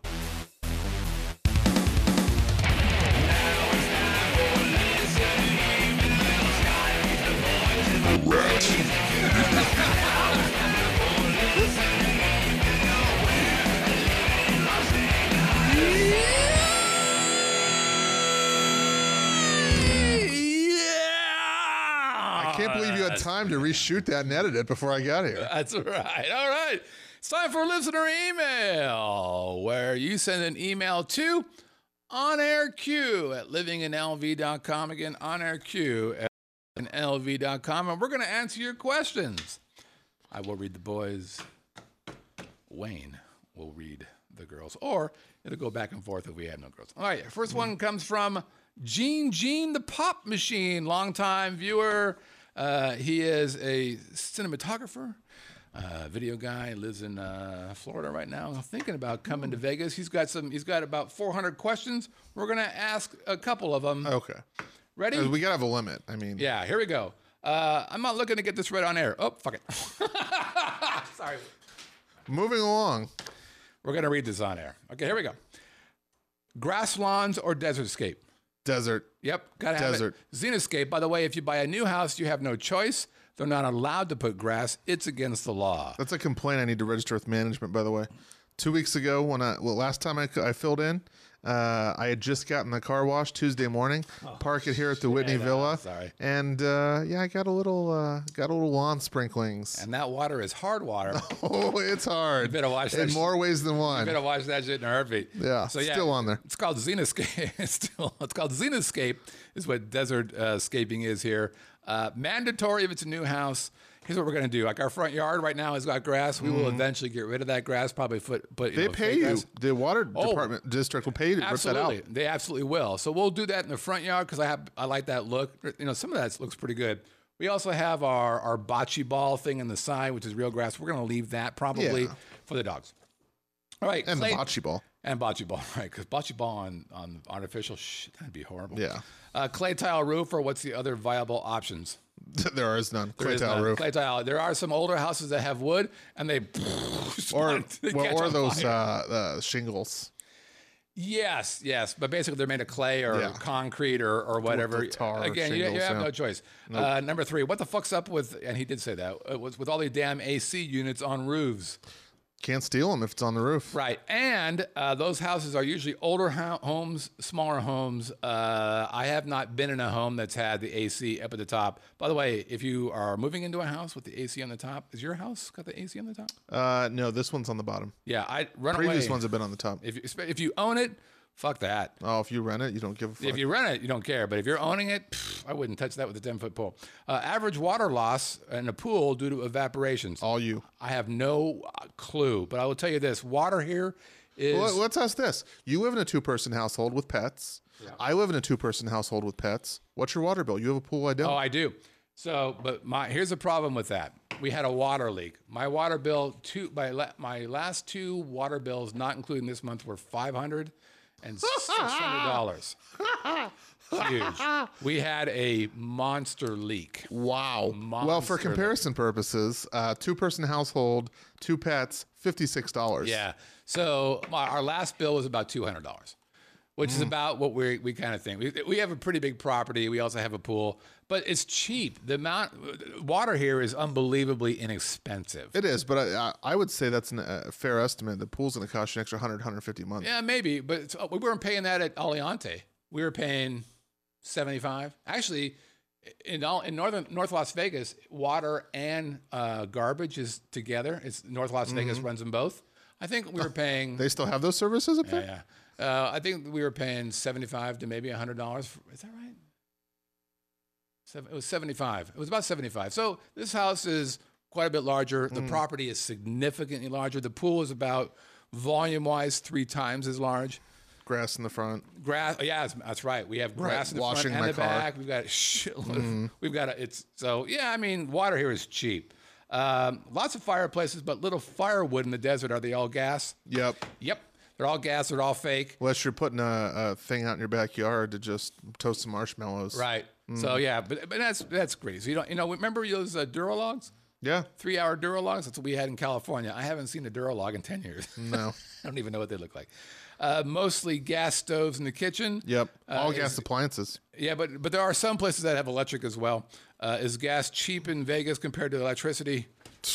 I can't believe you had time to reshoot that and edit it before I got here. That's right. All right. It's time for listener email, where you send an email to onairq at living in L V dot com. Again, onairq at living in L V dot com. And we're going to answer your questions. I will read the boys. Wayne will read the girls. Or it'll go back and forth if we have no girls. All right. First one comes from Gene Gene the Pop Machine, longtime viewer. Uh, he is a cinematographer, uh, video guy, lives in uh, Florida right now. Thinking about coming to Vegas. He's got some. He's got about four hundred questions. We're gonna ask a couple of them. Okay. Ready? We gotta have a limit. I mean. Yeah. Here we go. Uh, I'm not looking to get this right on air. Oh, fuck it. Sorry. Moving along. We're gonna read this on air. Okay. Here we go. Grass lawns or desertscape? Desert. Yep, gotta have Desert. it. Xenoscape, by the way, if you buy a new house, you have no choice. They're not allowed to put grass. It's against the law. That's a complaint I need to register with management, by the way. Two weeks ago, when I, well, last time I, I filled in, uh, I had just gotten the car wash Tuesday morning, oh, park it here at the Whitney shit, Villa. uh, sorry. And, uh, yeah, I got a little, uh, got a little lawn sprinklings. And that water is hard water. Oh, it's hard. You better wash that in shit. more ways than one. You better wash that shit in a heartbeat. Yeah, so, yeah still on there. It's called Xenoscape. it's still, it's called Xenoscape is what desert uh, scaping is here. Uh, mandatory if it's a new house. Here's what we're going to do. Like our front yard right now has got grass. We mm. will eventually get rid of that grass. Probably put, put you they know, pay you. Grass. The water oh, department district will pay you to rip that out. They absolutely will. So we'll do that in the front yard because I have I like that look. You know, some of that looks pretty good. We also have our our bocce ball thing in the side, which is real grass. We're going to leave that probably yeah. for the dogs. All right, and clay, the bocce ball. And bocce ball, right? Because bocce ball on on artificial, shit, that'd be horrible. Yeah. Uh, clay tile roof, or what's the other viable options? There is none. Clay there is tile none. roof. Clay tile. There are some older houses that have wood, and they or they well, or those uh, uh, shingles. Yes, yes, but basically they're made of clay or yeah. concrete or, or whatever. Tar Again, shingles, you, you have yeah. no choice. Nope. Uh, number three, what the fuck's up with? And he did say that it was with all the damn A C units on roofs. Can't steal them if it's on the roof. Right. And uh, those houses are usually older ho- homes, smaller homes. Uh, I have not been in a home that's had the A C up at the top. By the way, if you are moving into a house with the A C on the top, is your house got the A C on the top? Uh, no, this one's on the bottom. Yeah, I run Previous away. ones have been on the top. If you, if you own it, fuck that. Oh, if you rent it, you don't give a fuck. If you rent it, you don't care. But if you're owning it, pff, I wouldn't touch that with a ten-foot pole. Uh, average water loss in a pool due to evaporations. All you. I have no clue, but I will tell you this: water here is. Well, let's ask this. You live in a two-person household with pets. Yeah. I live in a two-person household with pets. What's your water bill? You have a pool, I don't. Oh, I do. So, but my here's the problem with that. We had a water leak. My water bill, two my la, my last two water bills, not including this month, were five hundred and six hundred dollars. Huge. We had a monster leak. Wow. Monster well, for comparison leak. purposes, uh, two-person household, two pets, fifty-six dollars. Yeah. So my, our last bill was about two hundred dollars, which mm. is about what we we kind of think. We, we have a pretty big property. We also have a pool, but it's cheap. The amount water here is unbelievably inexpensive. It is, but I, I would say that's a uh, fair estimate. The pool's going to cost you an extra one hundred, one hundred fifty a month. Yeah, maybe, but it's, we weren't paying that at Aliante. We were paying seventy-five. Actually, in all in northern North Las Vegas, water and uh, garbage is together. It's North Las mm-hmm. Vegas runs them both. I think we were paying. They still have those services up yeah, there? Yeah. Uh, I think we were paying seventy-five to maybe one hundred dollars. Is that right? Seven, it was seventy-five. It was about seventy-five. So this house is quite a bit larger. The mm. property is significantly larger. The pool is about, volume-wise, three times as large. Grass in the front. Grass. Yeah, that's right. We have grass right. in the Washing front and the car. back. We've got a shitload. Mm. Of, we've got a, it's so yeah. I mean, water here is cheap. Um, lots of fireplaces, but little firewood in the desert. Are they all gas? Yep. Yep. They're all gas. They're all fake. Unless you're putting a, a thing out in your backyard to just toast some marshmallows. Right. Mm. So yeah, but but that's that's great. So you don't you know remember those uh, Duralogs? Yeah. Three hour Duralogs. That's what we had in California. I haven't seen a Duralog in ten years. No. I don't even know what they look like. Uh, mostly gas stoves in the kitchen. Yep, all uh, gas is, appliances. Yeah, but but there are some places that have electric as well. Uh, is gas cheap in Vegas compared to electricity?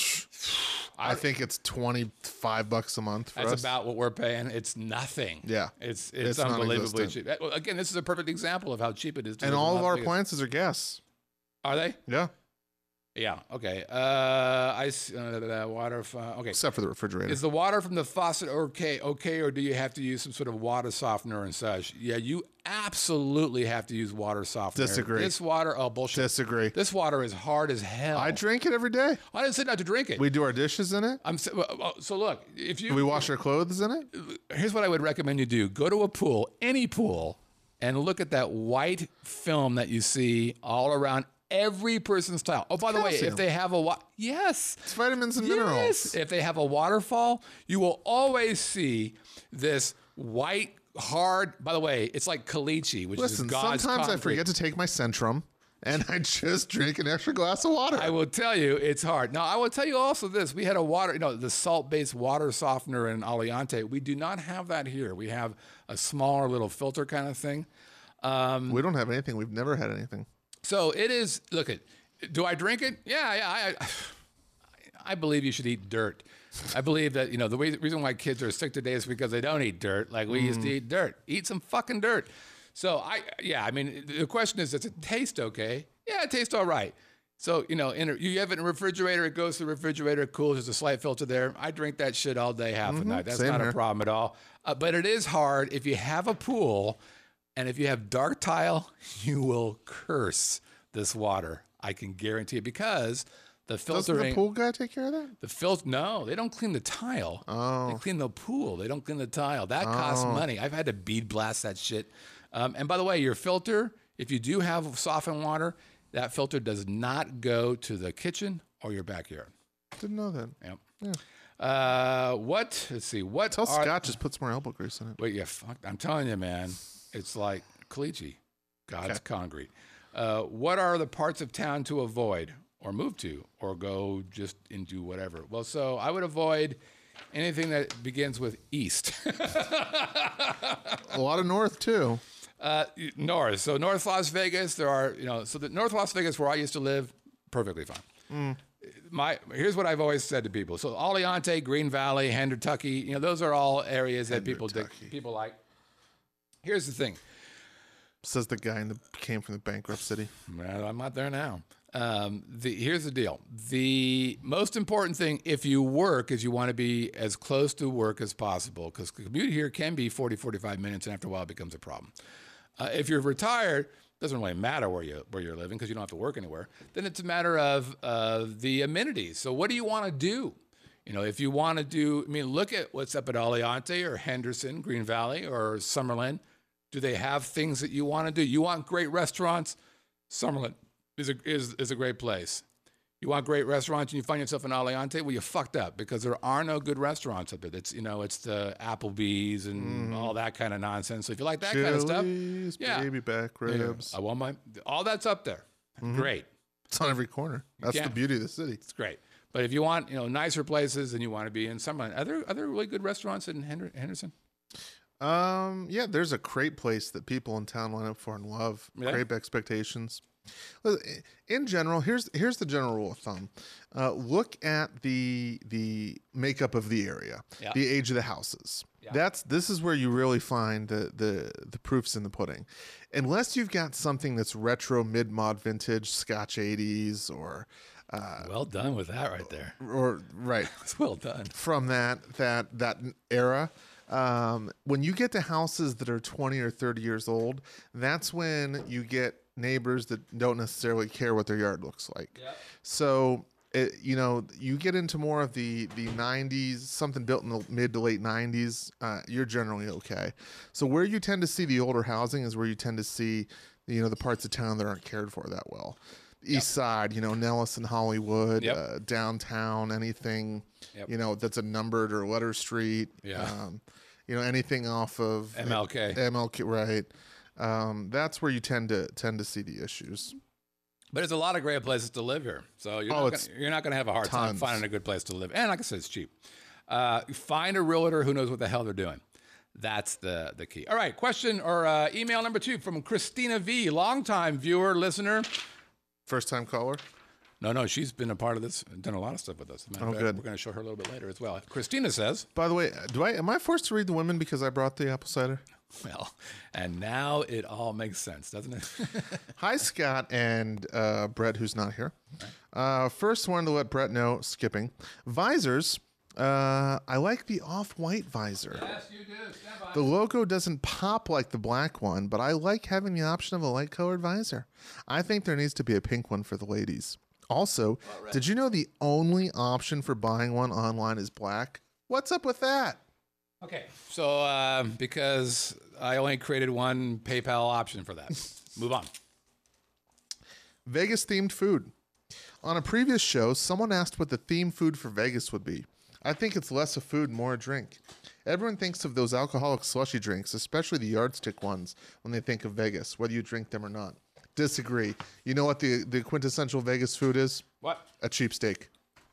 I think it's twenty-five bucks a month for That's us. about what we're paying. It's nothing. Yeah. It's it's, It's unbelievably cheap. Well, again, this is a perfect example of how cheap it is. To and live in all of Las our Vegas. appliances are gas. Are they? Yeah. Yeah. Okay. Uh, ice, uh, water. Uh, okay. Except for the refrigerator. Is the water from the faucet okay? Okay, or do you have to use some sort of water softener and such? Yeah, you absolutely have to use water softener. Disagree. This water, oh bullshit. Disagree. This water is hard as hell. I drink it every day. I didn't say not to drink it. We do our dishes in it. I'm so, so look. If you do we wash our clothes in it. Here's what I would recommend you do: go to a pool, any pool, and look at that white film that you see all around every person's tile. Oh, by the way, if they have a wa- yes, it's vitamins and yes. minerals. If they have a waterfall, you will always see this white, hard. By the way, it's like caliche, which Listen, is God's sometimes concrete. I forget to take my Centrum, and I just drink an extra glass of water. I will tell you, it's hard. Now, I will tell you also this: we had a water, you know, the salt-based water softener in Aliante. We do not have that here. We have a smaller little filter kind of thing. Um, we don't have anything. We've never had anything. So it is. Look at. Do I drink it? Yeah, yeah. I, I believe you should eat dirt. I believe that you know the, way, the reason why kids are sick today is because they don't eat dirt. Like we mm. used to eat dirt. Eat some fucking dirt. So I, yeah. I mean, the question is, does it taste okay? Yeah, it tastes all right. So you know, in a, you have it in a refrigerator. It goes to the refrigerator. It cools. There's a slight filter there. I drink that shit all day, half mm-hmm. a night. That's Same not here. a problem at all. Uh, but it is hard if you have a pool, and if you have dark tile, you will curse this water. I can guarantee it because the filtering. Doesn't the pool guy take care of that? The filter. No, they don't clean the tile. Oh. They clean the pool. They don't clean the tile. That costs Oh. money. I've had to bead blast that shit. Um, and by the way, your filter, if you do have softened water, that filter does not go to the kitchen or your backyard. Didn't know that. Yep. Yeah. Uh, what? Let's see. What? Tell are, Scott just put some more elbow grease in it. Wait, yeah. Fuck, I'm telling you, man. It's like caliche. God's Okay. concrete. Uh, what are the parts of town to avoid or move to or go just into whatever? Well, so I would avoid anything that begins with east. A lot of north too. Uh, north. So North Las Vegas, there are, you know, so the North Las Vegas where I used to live, perfectly fine. Mm. my here's what I've always said to people. So Aliante, Green Valley, Hendertucky, you know, those are all areas that people dig, people like. Here's the thing. Says the guy in the came from the bankrupt city. Well, I'm not there now. Um, the, here's the deal. The most important thing, if you work, is you want to be as close to work as possible, because the commute here can be forty, forty-five minutes, and after a while it becomes a problem. Uh, if you're retired, doesn't really matter where you where you're living because you don't have to work anywhere. Then it's a matter of uh, the amenities. So what do you want to do? You know, if you want to do, I mean, look at what's up at Aliante or Henderson, Green Valley, or Summerlin. Do they have things that you want to do? You want great restaurants? Summerlin is a, is, is a great place. You want great restaurants and you find yourself in Aliante? Well, you fucked up because there are no good restaurants up there. It's, you know, it's the Applebee's and mm. all that kind of nonsense. So if you like that Chili's, kind of stuff, yeah. baby back ribs. Yeah. I want my, all that's up there. Mm-hmm. Great. It's on every corner. That's the beauty of the city. It's great. But if you want, you know, nicer places and you want to be in Summerlin, are there, are there really good restaurants in Henderson? Um, yeah, there's a Crate place that people in town line up for and love. Yeah. Crate Expectations. In general, here's here's the general rule of thumb. Uh, look at the the makeup of the area, yeah. the age of the houses. Yeah. That's this is where you really find the the the proofs in the pudding. Unless you've got something that's retro, mid mod, vintage, Scotch eighties, or uh, well done with that right there. Or right, it's well done from that that that era. Um, when you get to houses that are twenty or thirty years old, that's when you get neighbors that don't necessarily care what their yard looks like. Yep. So, it, you know, you get into more of the, the nineties, something built in the mid to late nineties, uh, you're generally okay. So where you tend to see the older housing is where you tend to see, you know, the parts of town that aren't cared for that well. East yep. Side, you know, Nellis and Hollywood, yep. uh, downtown, anything, yep. you know, that's a numbered or letter street. Yeah. Um, you know, anything off of M L K. M L K, right. Um, that's where you tend to tend to see the issues. But there's a lot of great places to live here. So you're, oh, not, gonna, you're not going to have a hard tons. time finding a good place to live. And like I said, it's cheap. Uh, find a realtor who knows what the hell they're doing. That's the, the key. All right, question or uh, email number two from Christina V, longtime viewer, listener. First time caller? No, no, she's been a part of this, done a lot of stuff with us. Oh, good. We're going to show her a little bit later as well. Christina says. By the way, do I am I forced to read the women because I brought the apple cider? Well, and now it all makes sense, doesn't it? Hi, Scott and uh, Brett, who's not here. Uh, first, wanted to let Brett know, skipping. Visors. Uh, I like the off-white visor. Yes, you do. Stand by. The logo doesn't pop like the black one, but I like having the option of a light-colored visor. I think there needs to be a pink one for the ladies. Also, oh, right. Did you know the only option for buying one online is black? What's up with that? Okay, so uh, because I only created one PayPal option for that. Move on. Vegas-themed food. On a previous show, someone asked what the theme food for Vegas would be. I think it's less a food, more a drink. Everyone thinks of those alcoholic slushy drinks, especially the yardstick ones, when they think of Vegas, whether you drink them or not. Disagree. You know what the, the quintessential Vegas food is? What? A cheap steak.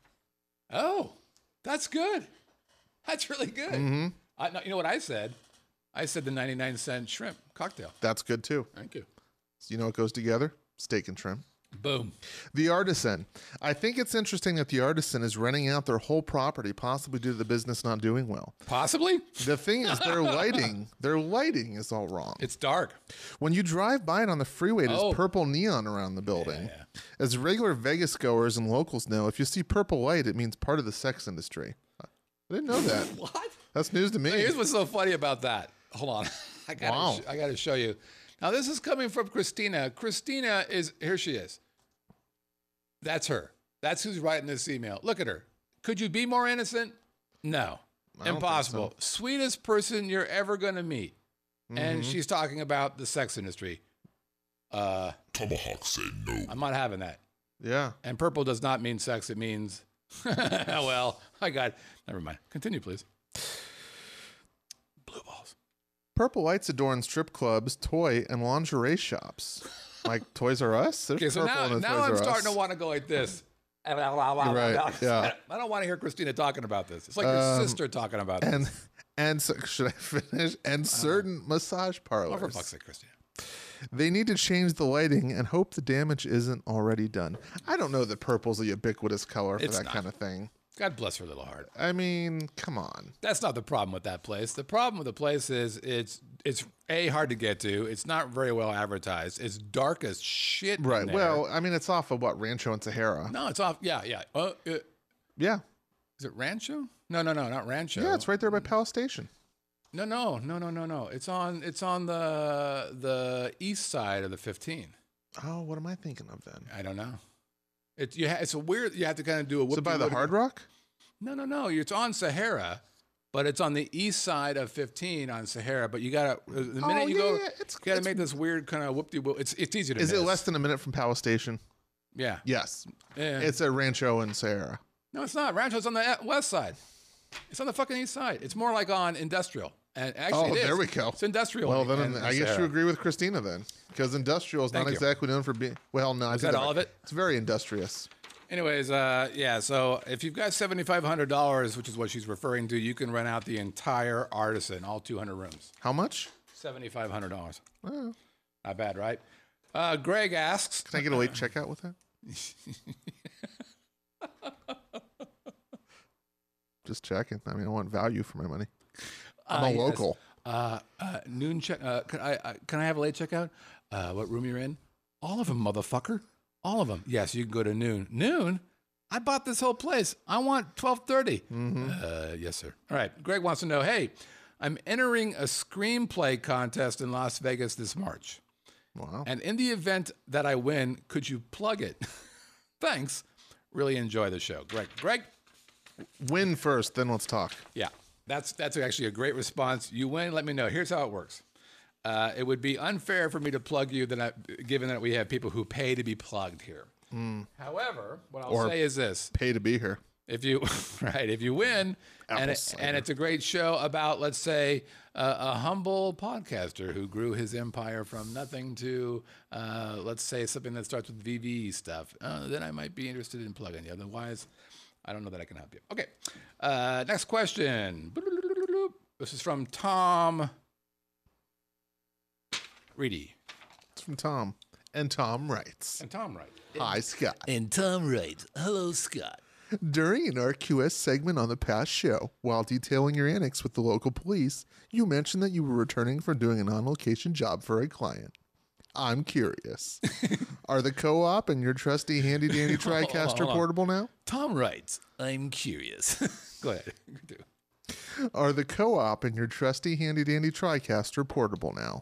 Oh, that's good. That's really good. Mm-hmm. I, you know what I said? I said the ninety-nine cent shrimp cocktail. That's good, too. Thank you. So you know what goes together? Steak and shrimp. Boom. The Artisan. I think it's interesting that the Artisan is renting out their whole property, possibly due to the business not doing well. Possibly? The thing is, their lighting, their lighting is all wrong. It's dark. When you drive by it on the freeway, there's oh. purple neon around the building. Yeah, yeah. As regular Vegas goers and locals know, if you see purple light, it means part of the sex industry. I didn't know that. What? That's news to me. Here's what's so funny about that. Hold on. I gotta wow. sh- I got to show you. Now, this is coming from Christina. Christina is, here she is. That's her. That's who's writing this email. Look at her. Could you be more innocent? No. Impossible. So. Sweetest person you're ever going to meet. Mm-hmm. And she's talking about the sex industry. Uh, Tomahawk said no. I'm not having that. Yeah. And purple does not mean sex. It means, well, I got, never mind. Continue, please. Blue balls. Purple lights adorn strip clubs, toy, and lingerie shops. Like Toys R Us? There's okay, so now, now I'm starting to want to go like this. Right, yeah. I don't want to hear Christina talking about this. It's like your um, sister talking about and, this. And so, should I finish? And certain massage parlors. Oh, for fuck's sake, Christina. They need to change the lighting and hope the damage isn't already done. I don't know that purple's a ubiquitous color for It's that not. kind of thing. God bless her little heart. I mean, come on. That's not the problem with that place. The problem with the place is it's it's a hard to get to. It's not very well advertised. It's dark as shit. in Right. there. Well, I mean, it's off of what, Rancho and Sahara. no, it's off. Yeah, yeah. Uh, uh, Yeah. is it Rancho? No, no, no, not Rancho. Yeah, it's right there by Palace Station. No, no, no, no, no, no. It's on. It's on the the east side of the fifteen. Oh, what am I thinking of then? I don't know. It's you. Ha- it's a weird. You have to kind of do a. So by the whoopty-whoopty- Hard Rock? No, no, no. It's on Sahara, but it's on the east side of fifteen on Sahara. But you gotta the minute Oh, you yeah, go, yeah, it's- you gotta it's- make this weird kind of whoopty whoop. It's it's easier to. Is it miss. less than a minute from Palace Station? Yeah. Yes. Yeah. It's at Rancho and Sahara. No, it's not. Rancho's on the e- west side. It's on the fucking east side. It's more like on industrial. And actually, Oh, it is. there we go. It's industrial. Well, in- then in I guess Sahara. you agree with Christina then, because industrial is Thank not you. exactly known for being. Well, no, I Is think that all of it? It's very industrious. Anyways, uh, yeah. So if you've got seventy five hundred dollars, which is what she's referring to, you can rent out the entire Artisan, all two hundred rooms. How much? Seventy five hundred dollars. Oh. Not bad, right? Uh, Greg asks. Can I get a late checkout with that? Just checking. I mean, I want value for my money. I'm Uh, a yes. local. Uh, uh, noon check. Uh, can I uh, can I have a late checkout? Uh, what room you're in? All of them, motherfucker. All of them. Yes, you can go to noon. Noon. I bought this whole place. I want twelve thirty. Uh, yes, sir. All right. Greg wants to know. Hey, I'm entering a screenplay contest in Las Vegas this March, Wow. and in the event that I win, could you plug it? Thanks. Really enjoy the show, Greg. Greg. Win first, then let's talk. Yeah, that's that's actually a great response. You win, let me know. Here's how it works. Uh, it would be unfair for me to plug you, that I, given that we have people who pay to be plugged here. However, what I'll Or- say is this: Pay to be here. if you right, if you win, and Apple it, cider. and it's a great show about, let's say, uh, a humble podcaster who grew his empire from nothing to, uh, let's say, something that starts with V V stuff, uh, then I might be interested in plugging you. Otherwise, I don't know that I can help you. Okay, uh, next question. This is from Tom Reedy. It's from Tom. And Tom writes, And Tom writes. Hi, Scott. And Tom writes, hello, Scott. During an R Q S segment on the past show, while detailing your antics with the local police, you mentioned that you were returning from doing an on-location job for a client. I'm curious. Are the co-op and your trusty handy-dandy TriCaster hold on. portable now? Tom writes, I'm curious. Go ahead. Are the co-op and your trusty handy-dandy TriCaster portable now?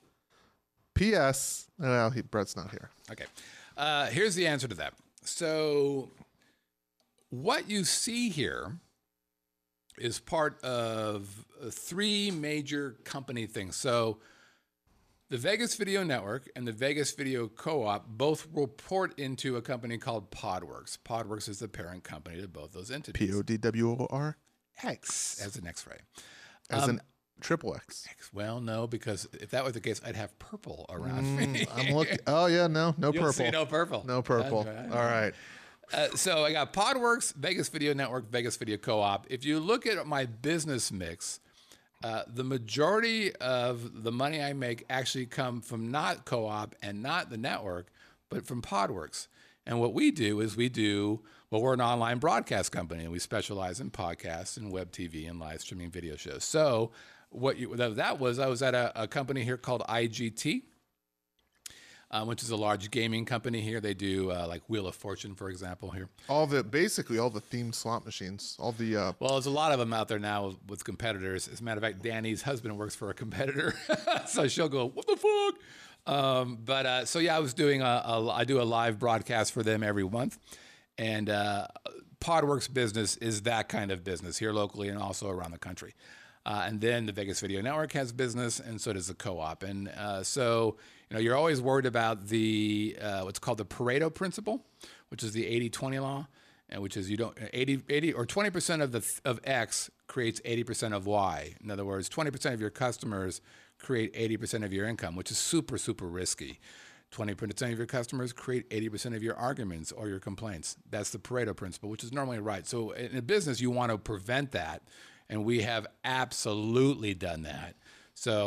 P S. Well, he, Brett's not here. Okay. Uh, here's the answer to that. So, what you see here is part of uh, three major company things. So, the Vegas Video Network and the Vegas Video Co-op both report into a company called Podworks. Podworks is the parent company to both those entities. P O D W O R X as an X-ray. as Um, an triple X. Well, no, because if that was the case, I'd have purple around me. I'm looking. Oh yeah, no, no You'll purple. see no purple. No purple. That's right. All right. Uh, so I got Podworks, Vegas Video Network, Vegas Video Co-op. If you look at my business mix, uh, the majority of the money I make actually come from not Co-op and not the network, but from Podworks. And what we do is we do, well, we're an online broadcast company, and we specialize in podcasts and web T V and live streaming video shows. So what you, that was, I was at a, a company here called I G T. Uh, which is a large gaming company here. They do uh, like Wheel of Fortune, for example, here. All the basically all the themed slot machines. All the uh, Well, there's a lot of them out there now with, with competitors. As a matter of fact, Danny's husband works for a competitor, so she'll go, "What the fuck?" Um, but uh, so yeah, I was doing a, a I do a live broadcast for them every month, and uh, Podworks business is that kind of business here locally and also around the country. Uh, and then the Vegas Video Network has business, and so does the co-op. And uh, so, you know, you're always worried about the uh, what's called the Pareto principle, which is the eighty twenty law, and which is you don't eighty, eighty or twenty percent of the of X creates eighty percent of Y. In other words, twenty percent of your customers create eighty percent of your income, which is super super risky. twenty percent of your customers create eighty percent of your arguments or your complaints. That's the Pareto principle, which is normally right. So in a business, you want to prevent that. And we have absolutely done that. So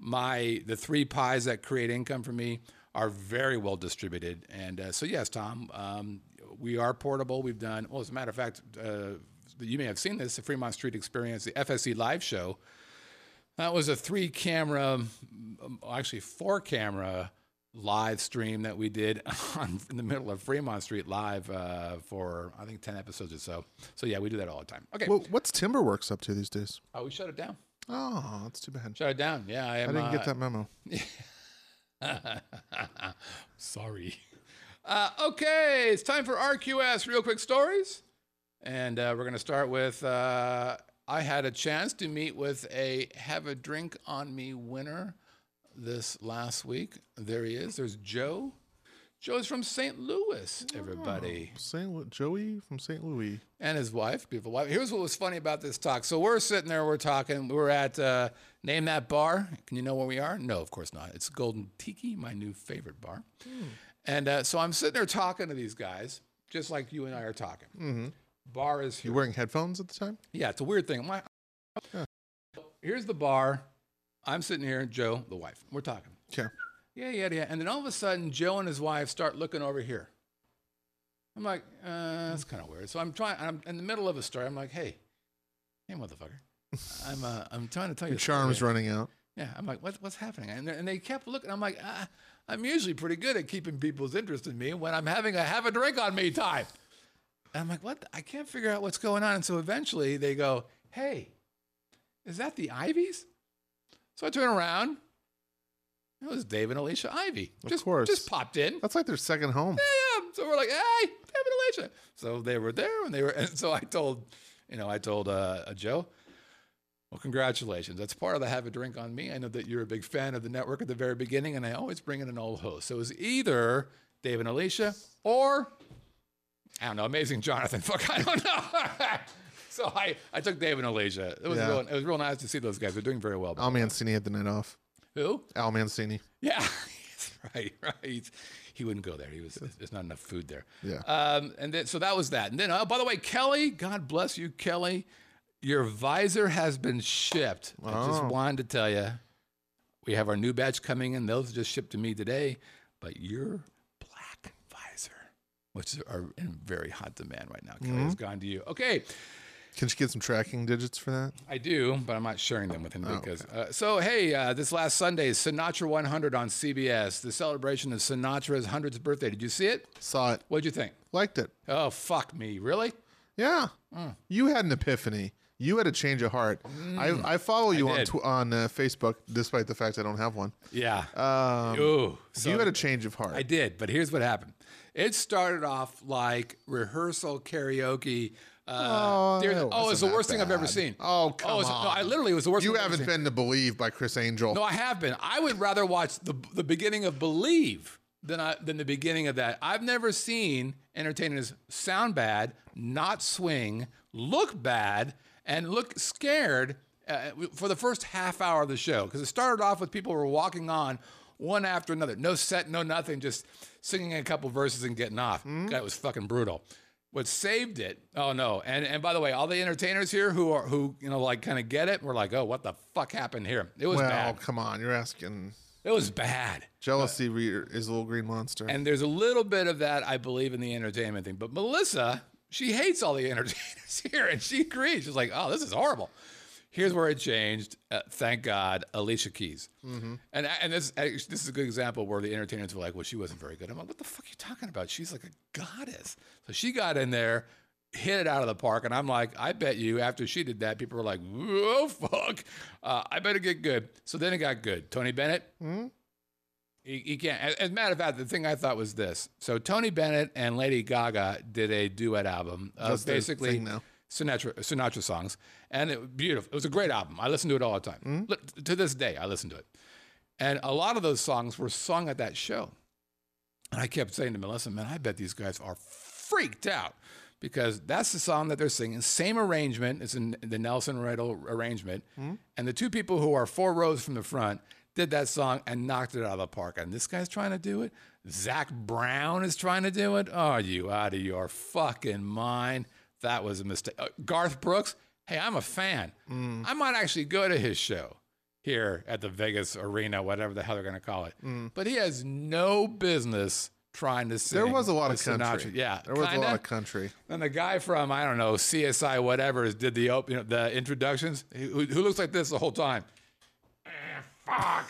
my the three pies that create income for me are very well distributed. And uh, so, yes, Tom, um, we are portable. We've done, well, as a matter of fact, uh, you may have seen this, the Fremont Street Experience, the F S C live show. That was a three camera, actually four camera live stream that we did on, in the middle of Fremont Street live uh, for, I think, ten episodes or so. So, yeah, we do that all the time. Okay. Well, what's Timberworks up to these days? Oh, we shut it down. Oh, that's too bad. Shut it down. Yeah, I, am, I didn't uh, get that memo. Sorry. Uh, okay, it's time for R Q S, Real Quick Stories. And uh, we're going to start with, uh, I had a chance to meet with a Have a Drink on Me winner this last week. There he is. There's Joe. Joe's from Saint Louis, everybody. Oh, Saint Lu- Joey from Saint Louis. And his wife, beautiful wife. Here's what was funny about this talk. So we're sitting there, we're talking. We're at, uh, name that bar. Can you know where we are? No, of course not. It's Golden Tiki, my new favorite bar. Hmm. And uh, so I'm sitting there talking to these guys, just like you and I are talking. Mm-hmm. Bar is here. You wearing headphones at the time? Yeah, it's a weird thing. My, Yeah. Here's the bar. I'm sitting here, Joe, the wife. We're talking. Okay. Yeah, yeah, yeah. And then all of a sudden, Joe and his wife start looking over here. I'm like, uh, that's kind of weird. So I'm trying. I'm in the middle of a story. I'm like, hey, hey, motherfucker. I'm uh, I'm trying to tell you. Your a story charm's here. running out. Yeah. I'm like, what, what's happening? And, and they kept looking. I'm like, ah, I'm usually pretty good at keeping people's interest in me when I'm having a have a drink on me time. And I'm like, what? I can't figure out what's going on. And so eventually they go, hey, is that the Ivies? So I turn around. It was Dave and Alicia Ivy. Of just, course. Just popped in. That's like their second home. Yeah, yeah. So we're like, hey, Dave and Alicia. So they were there and they were, and so I told, you know, I told uh, uh, Joe, well, congratulations. That's part of the Have a Drink on Me. I know that you're a big fan of the network at the very beginning, and I always bring in an old host. So it was either Dave and Alicia or, I don't know, Amazing Jonathan. Fuck, I don't know. So I, I took Dave and Alicia. It was, Yeah. real, it was real nice to see those guys. They're doing very well. Al Mancini had the night off. Who? Al Mancini. Yeah, right, right. He wouldn't go there. He was. There's not enough food there. Yeah. Um, and then so that was that. And then, oh, by the way, Kelly, God bless you, Kelly. Your visor has been shipped. I just Oh. wanted to tell you, we have our new batch coming in. Those just shipped to me today. But your black visor, which are in very hot demand right now, Kelly, has gone to you. Okay. Can she get some tracking digits for that? I do, but I'm not sharing them with him Oh, because. Uh, so hey, uh, this last Sunday is Sinatra one hundred on C B S, the celebration of Sinatra's hundredth birthday. Did you see it? Saw it. What'd you think? Liked it. Oh fuck me, really? Yeah. You had an epiphany. You had a change of heart. I, I follow you on did. tw- on uh, Facebook, despite the fact I don't have one. Yeah. Um, Ooh. So you had a change of heart. I did, but here's what happened. It started off like rehearsal karaoke. Uh, Oh, there's- it oh, it's wasn't the that worst thing I've ever bad. seen. Oh, come oh, it's, on. No, I literally it was the worst. You thing I've ever haven't seen. been to Believe by Chris Angel. No, I have been. I would rather watch the the beginning of Believe than I, than the beginning of that. I've never seen entertainers sound bad, not swing, look bad, and look scared uh, for the first half hour of the show because it started off with people who were walking on one after another, no set, no nothing, just singing a couple verses and getting off. That was fucking brutal. What saved it? Oh no! And and by the way, all the entertainers here who are who you know like kind of get it, we're like, oh, what the fuck happened here? It was well, bad. come on. You're asking. It was bad. Jealousy re- is a little green monster. And there's a little bit of that, I believe, in the entertainment thing. But Melissa, she hates all the entertainers here, and she agrees. She's like, oh, this is horrible. Here's where it changed. Uh, thank God, Alicia Keys. Mm-hmm. And And and this this is a good example where the entertainers were like, well, she wasn't very good. I'm like, what the fuck are you talking about? She's like a goddess. So she got in there, hit it out of the park, and I'm like, I bet you after she did that, people were like, whoa, fuck. Uh, I better get good. So then it got good. Tony Bennett. Hmm? He, he can't. As, as a matter of fact, the thing I thought was this. So Tony Bennett and Lady Gaga did a duet album of That's their basically thing now. Sinatra, Sinatra songs, and it was beautiful. It was a great album. I listened to it all the time. Mm-hmm. Li- To this day, I listen to it. And a lot of those songs were sung at that show. And I kept saying to Melissa, man, I bet these guys are freaked out because that's the song that they're singing. Same arrangement. It's in the Nelson Riddle arrangement. Mm-hmm. And the two people who are four rows from the front did that song and knocked it out of the park. And this guy's trying to do it. Zach Brown is trying to do it. Are you out of your fucking mind? That was a mistake. Uh, Garth Brooks, hey, I'm a fan. Mm. I might actually go to his show. here at the Vegas Arena, whatever the hell they're going to call it. Mm. But he has no business trying to sing. There was a lot of Sinatra. country. Yeah, there was kinda. a lot of country. And the guy from, I don't know, C S I whatever did the op- you know, the introductions, who, who looks like this the whole time. Eh, fuck.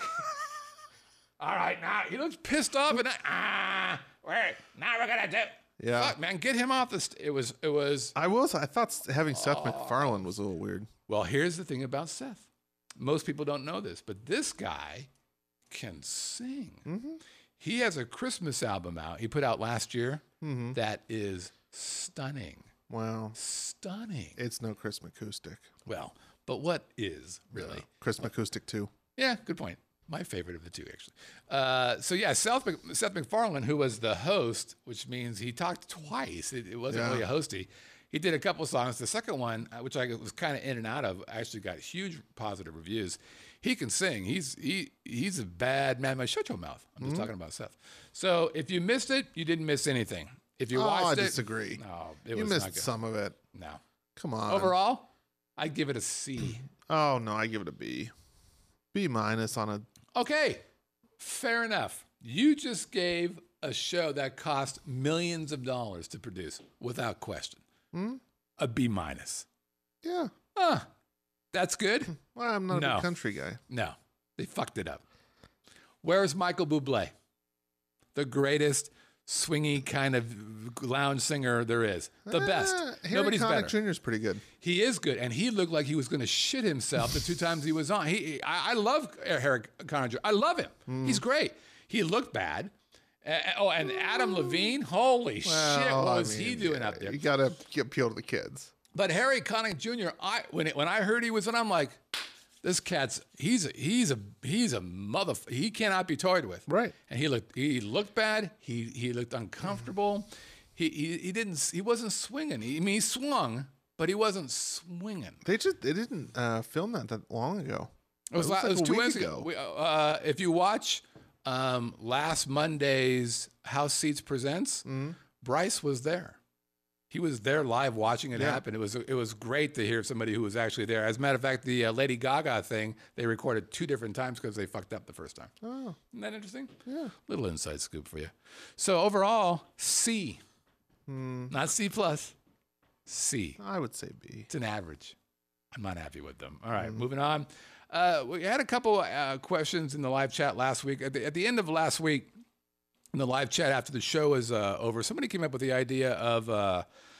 All right, now he looks pissed off and ah, wait, now we're gonna do. Yeah, fuck, man, get him off the. St- it was, it was. I was. I thought having Seth oh. MacFarlane was a little weird. Well, here's the thing about Seth. Most people don't know this, but this guy can sing. Mm-hmm. He has a Christmas album out. He put out last year. Mm-hmm. That is stunning. Wow, stunning. It's no Chris McCoustic. Well, but what is really yeah. Chris McCoustic too? Yeah, good point. My favorite of the two, actually. Uh, so, yeah, Seth, Mc, Seth MacFarlane, who was the host, which means he talked twice. It, it wasn't yeah. really a hosty. He did a couple songs. The second one, uh, which I was kind of in and out of, actually got huge positive reviews. He can sing. He's he he's a bad man. My shut your mouth. I'm just mm-hmm. talking about Seth. So, if you missed it, you didn't miss anything. If you oh, watched I it. I disagree. No, it you was missed not good. some of it. No. Come on. Overall, I'd give it a C. Oh, no, I give it a B. B minus on a. Okay. Fair enough. You just gave a show that cost millions of dollars to produce, without question. Hmm? A B minus. Yeah. Huh. That's good? Well, I'm not no. a country guy. No. They fucked it up. Where's Michael Bublé? The greatest swingy kind of lounge singer there is. The uh, best. Harry Nobody's Connick better. Junior is pretty good. He is good, and he looked like he was going to shit himself the two times he was on. He, I, I love Harry Connick Junior I love him. Mm. He's great. He looked bad. Uh, oh, and Adam Levine, holy well, shit, what was I mean, he doing yeah, up there? You got to appeal to the kids. But Harry Connick Junior, I when it, when I heard he was in, I'm like, this cat's he's a, he's a he's a mother. He cannot be toyed with. Right. And he looked he looked bad. He he looked uncomfortable. He he, he didn't he wasn't swinging. He, I mean, he swung, but he wasn't swinging. They just they didn't uh, film that that long ago. It was, it was, like it was two weeks weeks ago. ago. We, uh, if you watch um, last Monday's House Seats Presents, mm-hmm. Bryce was there. He was there live watching it yeah. happen. It was it was great to hear somebody who was actually there. As a matter of fact, the uh, Lady Gaga thing, they recorded two different times because they fucked up the first time. Oh. Isn't that interesting? Yeah. Little inside scoop for you. So overall, C. Hmm. Not C plus. C. I would say B. It's an average. I'm not happy with them. All right, mm. moving on. Uh, we had a couple uh, questions in the live chat last week. At the, at the end of last week, in the live chat after the show was uh, over, somebody came up with the idea of uh,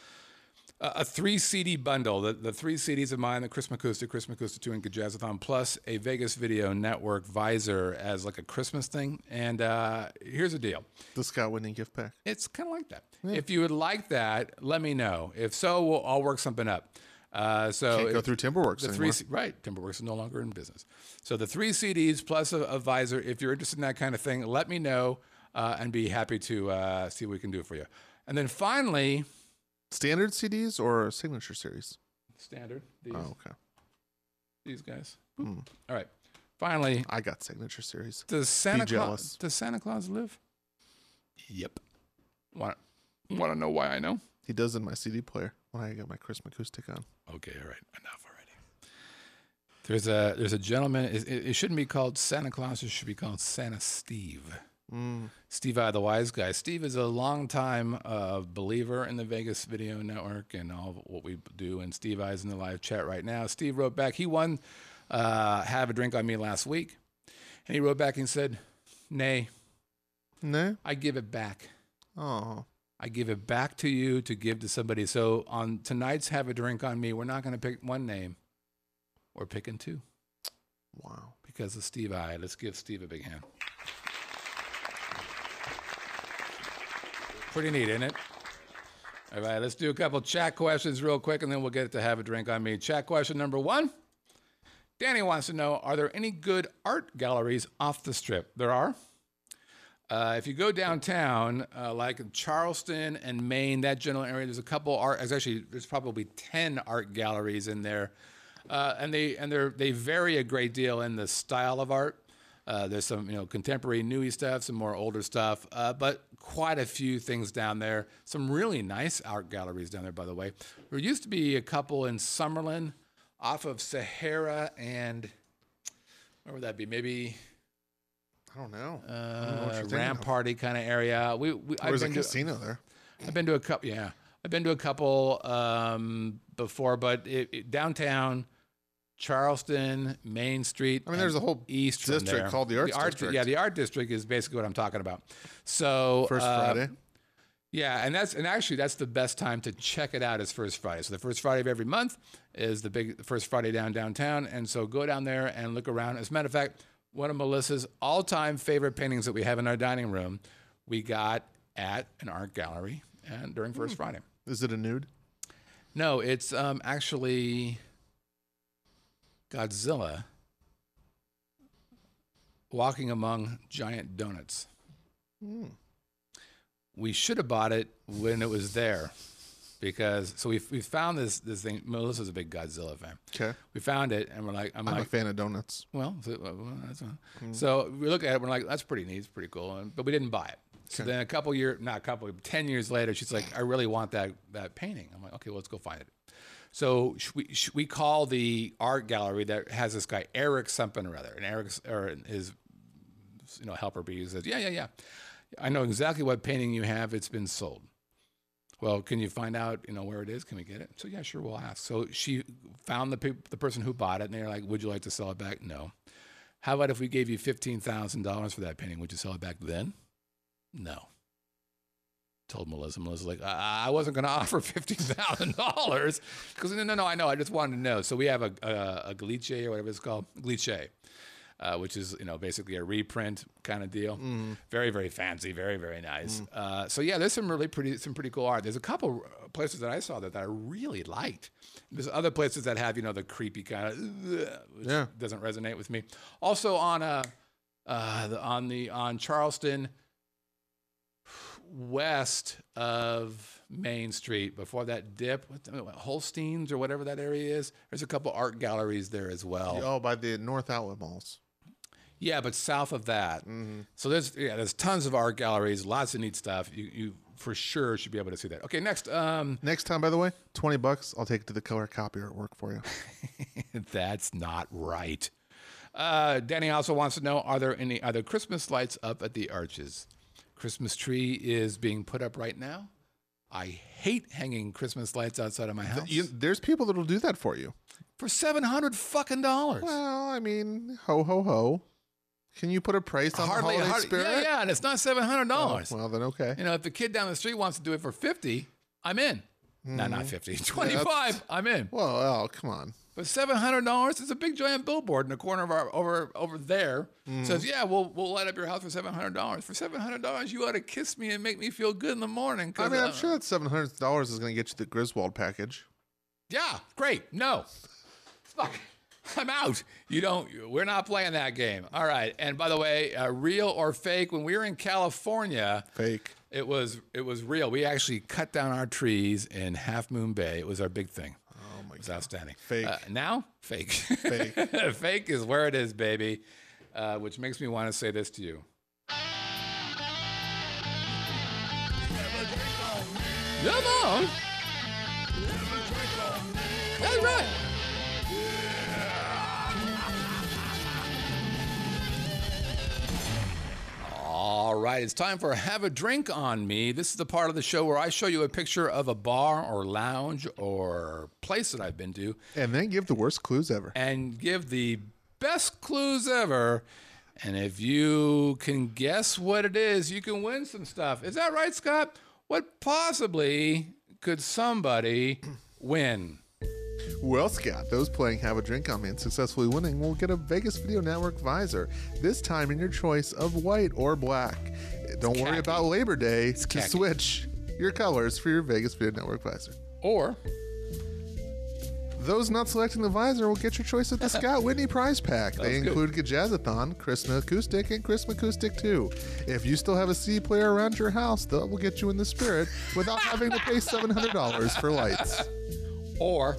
a three C D bundle. The, the three C Ds of mine, the Chris McCoustic, Chris McCoustic two, and Jazzathon, plus a Vegas Video Network visor as like a Christmas thing. And uh, here's the deal. The Scott Whitney gift pack. It's kind of like that. Yeah. If you would like that, let me know. If so, we'll, I'll work something up. Uh, so Can't go through Timberworks the anymore. Three, right, Timberworks is no longer in business. So the three C Ds plus a, a visor. If you're interested in that kind of thing, let me know. Uh, and be happy to uh, see what we can do for you. And then finally... Standard C Ds or signature series? Standard. These, oh, okay. These guys. Hmm. All right. Finally... I got signature series. Does Santa Claus, does Santa Claus live? Yep. Want, want to know why I know? He does in my C D player when I got my Chris McCoustic on. Okay, all right. Enough already. There's a, there's a gentleman... It, it shouldn't be called Santa Claus. It should be called Santa Steve. Mm. Steve I, the wise guy. Steve is a longtime uh, believer in the Vegas Video Network and all of what we do. And Steve I is in the live chat right now. Steve wrote back. He won uh, Have a Drink on Me last week. And he wrote back and said, nay. Nay? I give it back. Oh. I give it back to you to give to somebody. So on tonight's Have a Drink on Me, we're not going to pick one name. We're picking two. Wow. Because of Steve I. Let's give Steve a big hand. Pretty neat, isn't it? All right, let's do a couple chat questions real quick, and then we'll get to Have a Drink on Me. Chat question number one. Danny wants to know, are there any good art galleries off the Strip? There are. Uh, if you go downtown, uh, like in Charleston and Maine, that general area, there's a couple art. Actually, there's probably ten art galleries in there, uh, and they and they they vary a great deal in the style of art. Uh, there's some, you know, contemporary, newy stuff, some more older stuff, uh, but quite a few things down there. Some really nice art galleries down there, by the way. There used to be a couple in Summerlin off of Sahara and where would that be? Maybe I don't know. I don't know what uh, you're thinking Ramparty kind of area. We, we of. There's a been to- casino there. I've been to a couple. Yeah, I've been to a couple um, before, but it, it, downtown, Charleston, Main Street. I mean, there's a whole east from district there. called the Arts art, District. Yeah, the art district is basically what I'm talking about. So First uh, Friday. Yeah, and that's and actually that's the best time to check it out is First Friday. So the first Friday of every month is the big first Friday down downtown, and so go down there and look around. As a matter of fact, one of Melissa's all-time favorite paintings that we have in our dining room, we got at an art gallery and during First Friday. Is it a nude? No, it's um, actually Godzilla walking among giant donuts. Mm. We should have bought it when it was there, because so we we found this this thing. Melissa's a big Godzilla fan. Okay. We found it and we're like, I'm, I'm like, a fan of donuts. well, so, well, that's a, so we look at it. We're like, that's pretty neat. It's pretty cool. And, but we didn't buy it. So Okay. then a couple years, not a couple, ten years later, she's like, I really want that that painting. I'm like, okay, well, let's go find it. So sh- we sh- we call the art gallery that has this guy Eric something or other, and Eric's or his you know helper B says, yeah, yeah, yeah, I know exactly what painting you have. It's been sold. Well, can you find out you know where it is? Can we get it? So yeah, sure, we'll ask. So she found the pe- the person who bought it, and they're like, would you like to sell it back? No. How about if we gave you fifteen thousand dollars for that painting? Would you sell it back then? No. Told Melissa. Melissa's like, I, I wasn't going to offer fifteen thousand dollars. Because, no, no, no, I know. I just wanted to know. So we have a, a, a Gliche or whatever it's called, Gliche, uh, which is, you know, basically a reprint kind of deal. Mm. Very, very fancy. Very, very nice. Mm. Uh, so, yeah, there's some really pretty, some pretty cool art. There's a couple places that I saw that, that I really liked. There's other places that have, you know, the creepy kind of, which Yeah. doesn't resonate with me. Also on, uh, uh, the, on the, on Charleston, west of Main Street, before that dip, what the, what, Holstein's or whatever that area is, there's a couple art galleries there as well. Oh, by the North Outlet Malls. Yeah, but south of that. Mm-hmm. So there's yeah, there's tons of art galleries, lots of neat stuff. You you for sure should be able to see that. Okay, next. Um, Next time, by the way, twenty bucks. I'll take it to the color copier at work for you. that's not right. Uh, Danny also wants to know: Are there any other Christmas lights up at the Arches? Christmas tree is being put up right now. I hate hanging Christmas lights outside of my house You, there's people that'll do that for you. for seven hundred fucking dollars. Well, I mean, ho ho ho. Can you put a price on Hardly, the holiday hardly spirit? yeah, yeah, and it's not seven hundred Oh, dollars. well, then okay. You know, if the kid down the street wants to do it for fifty, I'm in. No, not fifty, that's- twenty-five. I'm in. Well, oh, come on. But seven hundred dollars is a big giant billboard in the corner of our over over there. Says, yeah, we'll we'll light up your house for seven hundred dollars. For seven hundred dollars, you ought to kiss me and make me feel good in the morning. 'cause, I mean, I'm uh, sure that seven hundred dollars is going to get you the Griswold package. Yeah, great. No, fuck. I'm out. You don't. We're not playing that game. All right. And by the way, uh, real or fake? When we were in California, Fake. it was it was real. We actually cut down our trees in Half Moon Bay. It was our big thing. Oh, my It was outstanding. Fake. Uh, now, fake. Fake. Fake is where it is, baby. Uh, which makes me want to say this to you. Come on. That's right. All right, it's time for Have a Drink on Me. This is the part of the show where I show you a picture of a bar or lounge or place that I've been to And then give the worst clues ever. and give the best clues ever. And if you can guess what it is, you can win some stuff. Is that right, Scott? What possibly could somebody win? Well, Scott, those playing Have a Drink on Me and successfully winning will get a Vegas Video Network visor, this time in your choice of white or black. Don't worry khaki. about Labor Day to khaki. switch your colors for your Vegas Video Network visor. Or Those not selecting the visor will get your choice of the Scott Whitney prize pack. They That's include Gajazathon, Christmas Acoustic, and Christmas Acoustic two. If you still have a C D player around your house, that will get you in the spirit without having to pay seven hundred dollars for lights. or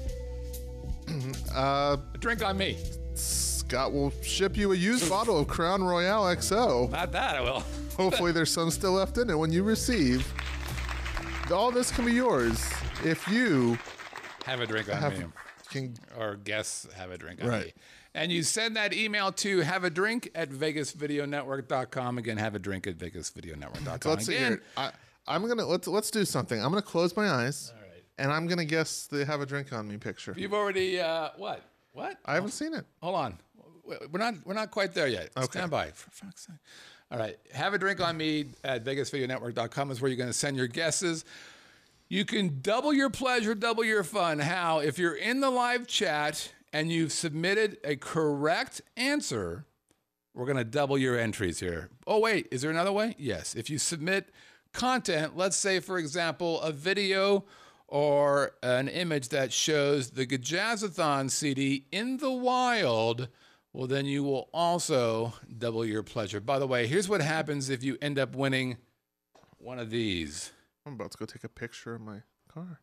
Uh, a drink on me. Scott will ship you a used bottle of Crown Royale X O. Not that I will. Hopefully there's some still left in it when you receive. All this can be yours if you Have a drink on have me. can Or guess have a drink on Right. me. And you send that email to have a drink at vegas video network dot com. Again, have a drink at vegas video network dot com. Let's see Again, here. I, I'm gonna let's let's do something. I'm gonna close my eyes. All right. And I'm gonna guess the "Have a Drink on Me" picture. You've already uh, what? What? I haven't seen it. Hold on. We're not we're not quite there yet. Okay. Stand by. For fuck's sake. All right. Have a drink on me at vegas video network dot com is where you're going to send your guesses. You can double your pleasure, double your fun. How? If you're in the live chat and you've submitted a correct answer, we're going to double your entries here. Oh, wait. Is there another way? Yes. If you submit content, let's say, for example, a video or an image that shows the Gajazzathon C D in the wild, well, then you will also double your pleasure. By the way, here's what happens if you end up winning one of these. I'm about to go take a picture of my car.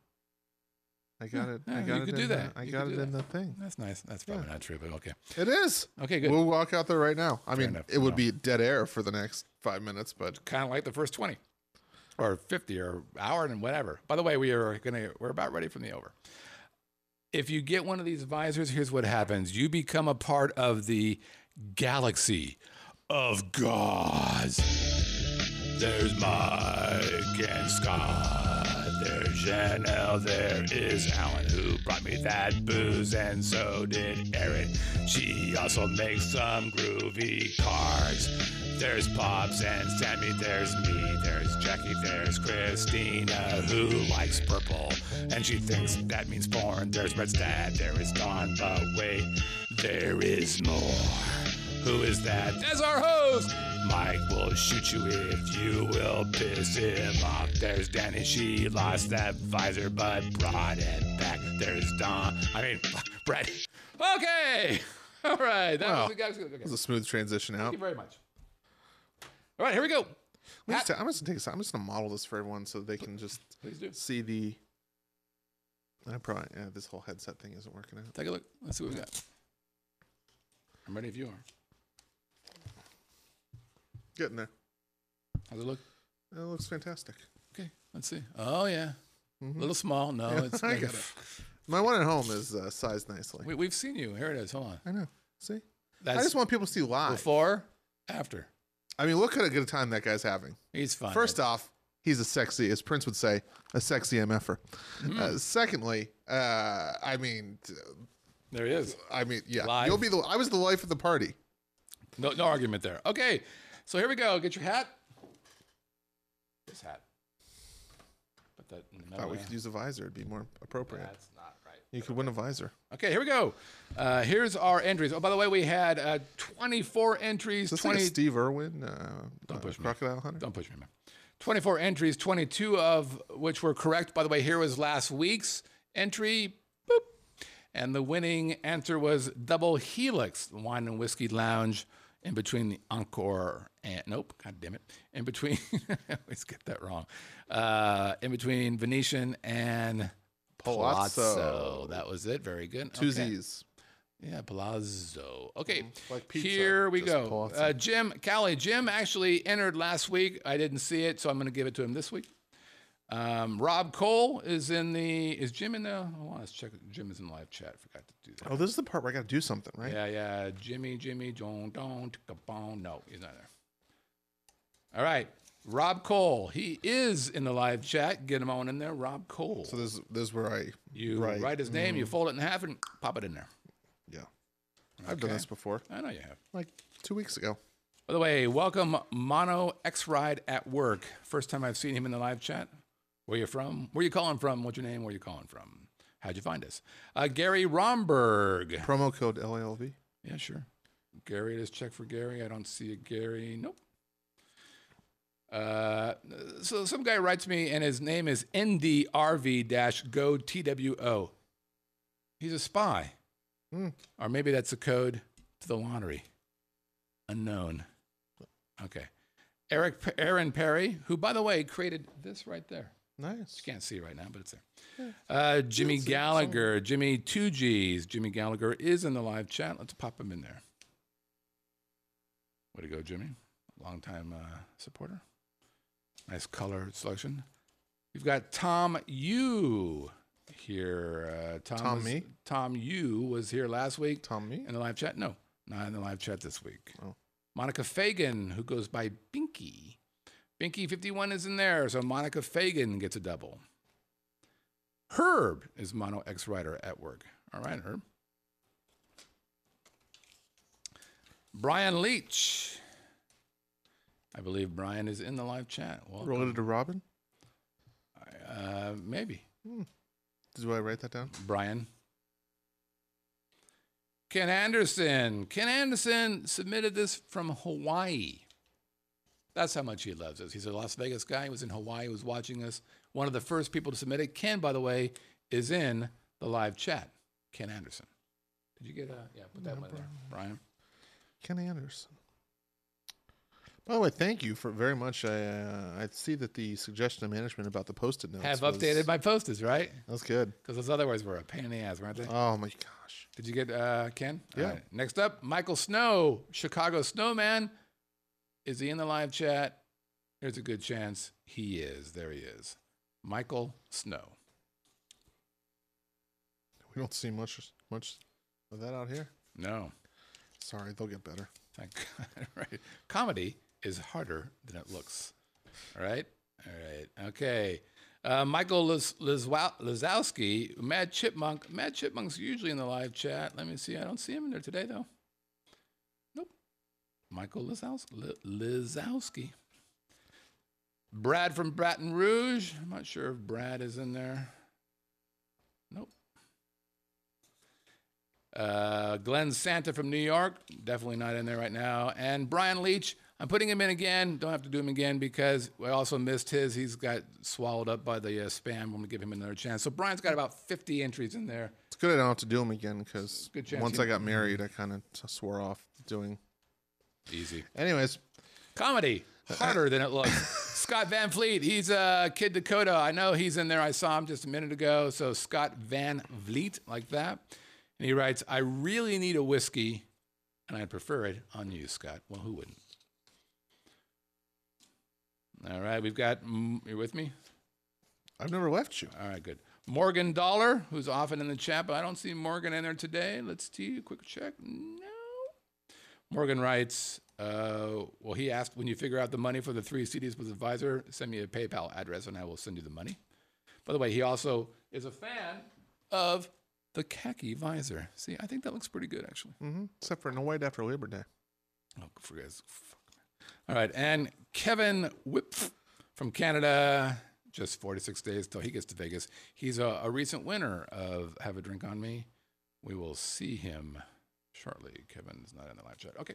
I got Yeah, it. yeah, I got you it. could in do the- that. I You got could it do in the thing. That's nice. That's probably not true, but okay. It is. Okay, good. We'll walk out there right now. I mean, enough. it would No. be dead air for the next five minutes, but Kind of like the first twenty or fifty or hour and whatever. By the way, we are going to, we're about ready from the over. If you get one of these visors, here's what happens. You become a part of the galaxy of gods. There's Mike and Scott. There's Janelle. There is Alan, who brought me that booze, and so did Erin. She also makes some groovy cards. There's Pops and Sammy. There's me. There's Jackie. There's Christina, who likes purple, and she thinks that means porn. There's Brett's dad. There is Dawn, but wait, there is more. Who is that? That's our host. Mike will shoot you if you will piss him off. There's Danny. She lost that visor but brought it back. There's Don. I mean, Brett. Okay. All right. That Wow. was the guys. Okay. it was a smooth transition out. Thank you very much. All right, here we go. I'm just, I'm just gonna take a, I'm just gonna model this for everyone so they can just Please do. see the. I probably yeah, this whole headset thing isn't working out. Take a look. Let's see what we got. I'm ready if you are. Getting there. How's it look? It looks fantastic. Okay, let's see. Oh, yeah. A little small. No, Yeah, it's I good. got it. My one at home is uh, sized nicely. We, we've seen you. Here it is. Hold on. I know. See, That's I just want people to see live. before, after. I mean, look at a good time that guy's having. He's fine. First off, he's a sexy, as Prince would say, a sexy M F er. Mm-hmm. Uh, secondly, uh, I mean, t- there he is. I mean, yeah, Live. you'll be the. I was the life of the party. No, no argument there. Okay, so here we go. Get your hat. This hat. Put that in the I middle. thought we there. could use a visor; it'd be more appropriate. That's not right. You could win a visor. Okay, here we go. Uh, here's our entries. Oh, by the way, we had uh, twenty-four entries. Is this twenty. like a Steve Irwin, uh, Don't uh, push me. Crocodile Hunter? Don't push me, man. twenty-four entries, twenty-two of which were correct. By the way, here was last week's entry. Boop. And the winning answer was Double Helix, the Wine and Whiskey Lounge, in between the Encore and, nope, god damn it, in between, I always get that wrong, uh, in between Venetian and Palazzo. Palazzo. That was it. Very good. Two Okay. Z's. Yeah, Palazzo. Okay, Like pizza, here we just go. Palazzo. Uh, Jim Callie. Jim actually entered last week. I didn't see it, so I'm going to give it to him this week. Um, Rob Cole is in the. Is Jim in the? Oh, let's check. Jim is in the live chat. Forgot to do that. Oh, this is the part where I got to do something, right? Yeah, yeah. Jimmy, Jimmy, don't, don't, bone. No, he's not there. All right, Rob Cole. He is in the live chat. Get him on in there, Rob Cole. So this, this is where I you write. write his name, you fold it in half, and pop it in there. Yeah, I've done Okay. this before, I know you have. like two weeks ago. By the way, welcome Mono X Ride at Work. First time I've seen him in the live chat. Where you from? Where you calling from? What's your name? Where you calling from? How'd you find us? Uh, Gary Romberg. Promo code L A L V. Yeah, sure. Gary, let's check for Gary. I don't see a Gary. Nope. Uh, so some guy writes me, and his name is N D R V Go T W O. He's a spy. Hmm. Or maybe that's a code to the lottery. Unknown. Okay. Eric Aaron Perry, who, by the way, created this right there. Nice. You can't see it right now, but it's there. Uh, Jimmy It's- it's Gallagher, Jimmy two G's. Jimmy Gallagher is in the live chat. Let's pop him in there. Way to go, Jimmy. Longtime uh, supporter. Nice color selection. You've got Tom Yu. here. Uh, Tom, Tom was, me? Tom you was here last week. Tom me? In the live chat? No, not in the live chat this week. Oh. Monica Fagan, who goes by Binky. Binky fifty-one is in there, so Monica Fagan gets a double. Herb is Mono X Rider at work. All right, Herb. Brian Leach. I believe Brian is in the live chat. Welcome. Related to Robin? Uh, maybe. Hmm. Do I write that down? Brian. Ken Anderson. Ken Anderson submitted this from Hawaii. That's how much he loves us. He's a Las Vegas guy. He was in Hawaii. He was watching us. One of the first people to submit it. Ken, by the way, is in the live chat. Ken Anderson. Did you get a... Yeah, put that Yeah, one there. Brian. Ken Anderson. By the way, thank you for very much. I uh, I see that the suggestion of management about the post-it notes Have was, updated my posters, right? That's good. Because those other ones were a pain in the ass, weren't they? Oh my gosh. Did you get uh, Ken? Yeah. All right. Next up, Michael Snow, Chicago Snowman. Is he in the live chat? There's a good chance he is. There he is. Michael Snow. We don't see much much of that out here. No. Sorry, they'll get better. Thank God. Right. Comedy is harder than it looks. All right? All right. Okay. Uh, Michael Liz- Lizwa- Lizowski, Mad Chipmunk. Mad Chipmunk's usually in the live chat. Let me see. I don't see him in there today, though. Nope. Michael Lizows- Li- Lizowski. Brad from Baton Rouge. I'm not sure if Brad is in there. Nope. Uh, Glenn Santa from New York, definitely not in there right now. And Brian Leach, I'm putting him in again. Don't have to do him again because I also missed his. He's got swallowed up by the uh, spam. I'm going to give him another chance. So Brian's got about fifty entries in there. It's good I don't have to do them again because Good chance once you- I got married, I kind of swore off doing. Easy. Anyways, Comedy, harder than it looks. Scott Van Fleet, he's uh, Kid Dakota. I know he's in there. I saw him just a minute ago. So Scott Van Vliet, like that. And he writes, I really need a whiskey, and I'd prefer it on you, Scott. Well, who wouldn't? All right, we've got, mm, you with me? I've never left you. All right, good. Morgan Dollar, who's often in the chat, but I don't see Morgan in there today. Let's see, quick check. No. Morgan writes, uh, well, he asked, when you figure out the money for the three C Ds with Advisor, send me a PayPal address and I will send you the money. By the way, he also is a fan of the khaki visor. See, I think that looks pretty good, actually. Mm-hmm. Except for no wait after Labor Day. Oh, for guys. All right, and Kevin Whip from Canada, just forty-six days till he gets to Vegas. He's a, a recent winner of Have a Drink on Me. We will see him shortly. Kevin's not in the live chat. Okay.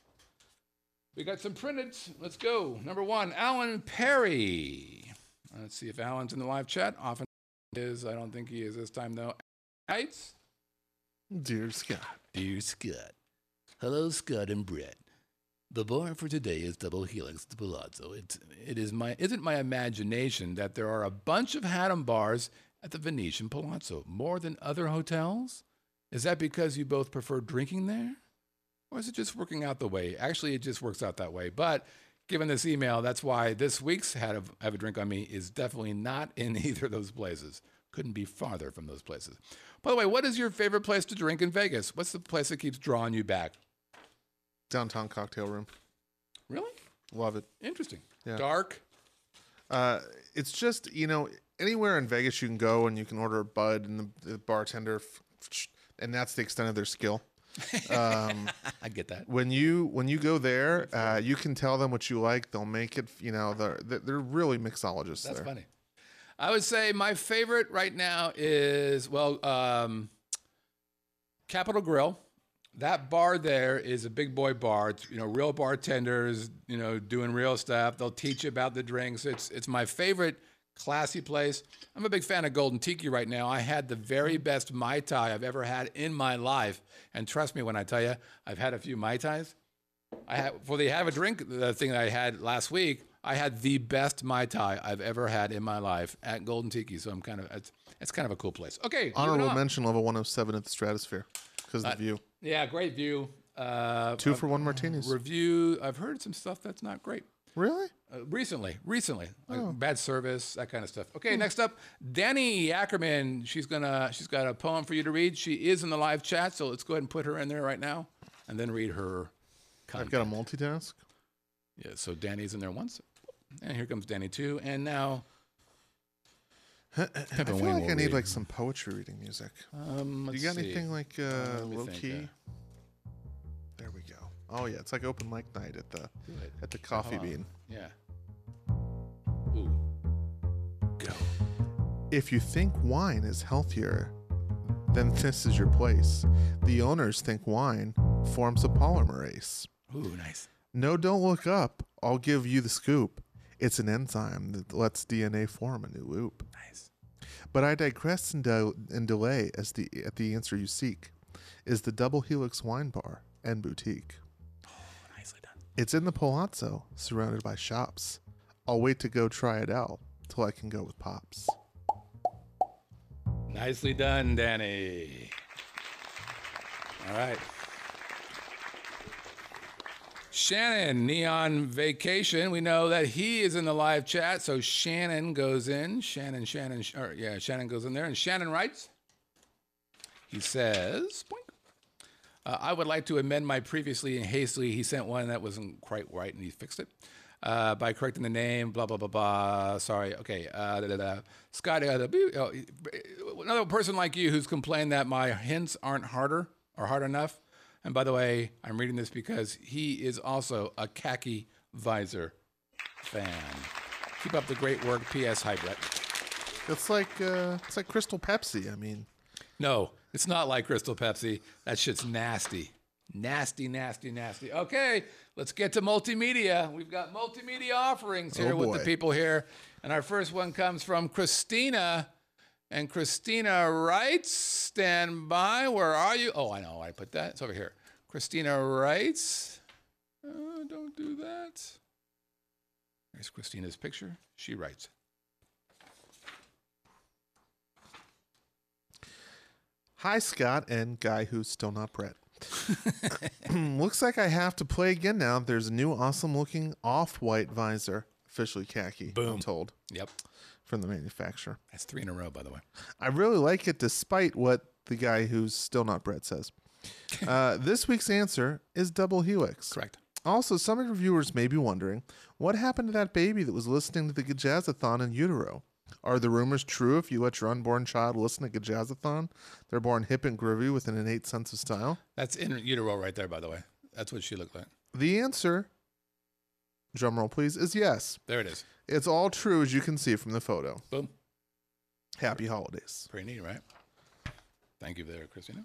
We got some printed. Let's go. Number one, Alan Perry. Let's see if Alan's in the live chat. Often is. I don't think he is this time, though. Heights. Dear Scott. Dear Scott. Hello, Scott and Brett. The bar for today is Double Helix de Palazzo. It, it is my, isn't my imagination that there are a bunch of Haddam bars at the Venetian Palazzo, more than other hotels? Is that because you both prefer drinking there? Or is it just working out the way? Actually, it just works out that way. But given this email, that's why this week's Have a, Have a Drink on Me is definitely not in either of those places. Couldn't be farther from those places. By the way, what is your favorite place to drink in Vegas? What's the place that keeps drawing you back? Downtown cocktail room. Really? Love it. Interesting. Yeah. Dark? Uh, it's just, you know, anywhere in Vegas you can go and you can order a bud and the, the bartender, f- f- and that's the extent of their skill. Um, I get that. when you when you go there, uh, you can tell them what you like. They'll make it. You know, they're they're really mixologists. That's there. funny. I would say my favorite right now is, well, um, Capitol Grill. That bar there is a big boy bar. It's, you know, real bartenders, you know, doing real stuff. They'll teach you about the drinks. It's it's my favorite classy place. I'm a big fan of Golden Tiki right now. I had the very best Mai Tai I've ever had in my life. And trust me when I tell you, I've had a few Mai Tais. I had, for the Have a Drink the thing that I had last week, I had the best Mai Tai I've ever had in my life at Golden Tiki. So I'm kind of, it's, it's kind of a cool place. Okay. moving Honorable on. mention, level one oh seven at the Stratosphere because of the view. Yeah, great view. Uh, Two for one martinis. Review. I've heard some stuff that's not great. Really? Uh, recently, recently, like Oh. bad service, that kind of stuff. Okay, next up, Danny Ackerman. She's gonna, she's got a poem for you to read. She is in the live chat, so let's go ahead and put her in there right now, and then read her. I've Content. got a multitask. Yeah, so Danny's in there once, and here comes Danny too, and now. I feel Wayne like will I need read. like some poetry reading music. Um, Do let's you got see. anything like uh, Uh, let me low think, key? uh, There we go. Oh yeah, it's like open mic night at the Good. at the Coffee Hold on. Bean. Yeah. Ooh. Go. If you think wine is healthier, then this is your place. The owners think wine forms a polymerase. Ooh, nice. No, don't look up. I'll give you the scoop. It's an enzyme that lets D N A form a new loop. Nice. But I digress and, de- and delay as the at the answer you seek is the Double Helix Wine Bar and Boutique. Nicely done. It's in the Palazzo, surrounded by shops. I'll wait to go try it out till I can go with Pops. Nicely done, Danny. All right. Shannon, Neon Vacation. We know that he is in the live chat, so Shannon goes in. Shannon, Shannon, or yeah, Shannon goes in there, and Shannon writes. He says, boink. Uh, I would like to amend my previously and hastily. He sent one that wasn't quite right, and he fixed it uh, by correcting the name. Blah blah blah blah. Sorry. Okay. Uh, da, da, da. Scott, uh, the, uh, another person like you who's complained that my hints aren't harder or hard enough. And by the way, I'm reading this because he is also a khaki visor fan. Keep up the great work. P S. Hi, Brett. It's like uh, it's like Crystal Pepsi. I mean, No, it's not like Crystal Pepsi. That shit's nasty. Nasty, nasty, nasty. Okay, let's get to multimedia. We've got multimedia offerings here Oh, with the boy. people here. And our first one comes from Christina. And Christina writes, stand by. Where are you? Oh, I know. I put that. It's over here. Christina writes. Uh, don't do that. There's Christina's picture. She writes. hi Scott and guy who's still not Brett. Looks like I have to play again now. There's a new awesome looking off-white visor, officially khaki. Boom. I'm told Yep. from the manufacturer. That's three in a row, by the way. I really like it, despite what the guy who's still not Brett says. Uh, this week's answer is Double Helix. Correct. Also, some of your viewers may be wondering what happened to that baby that was listening to the Gajazathon in utero. Are the rumors true? If you let your unborn child listen to Gajazathon, they're born hip and groovy with an innate sense of style? That's in utero right there, by the way. That's what she looked like. The answer, drumroll please, is yes. There it is. It's all true, as you can see from the photo. Boom. Happy holidays. Pretty neat, right? Thank you there, Christina.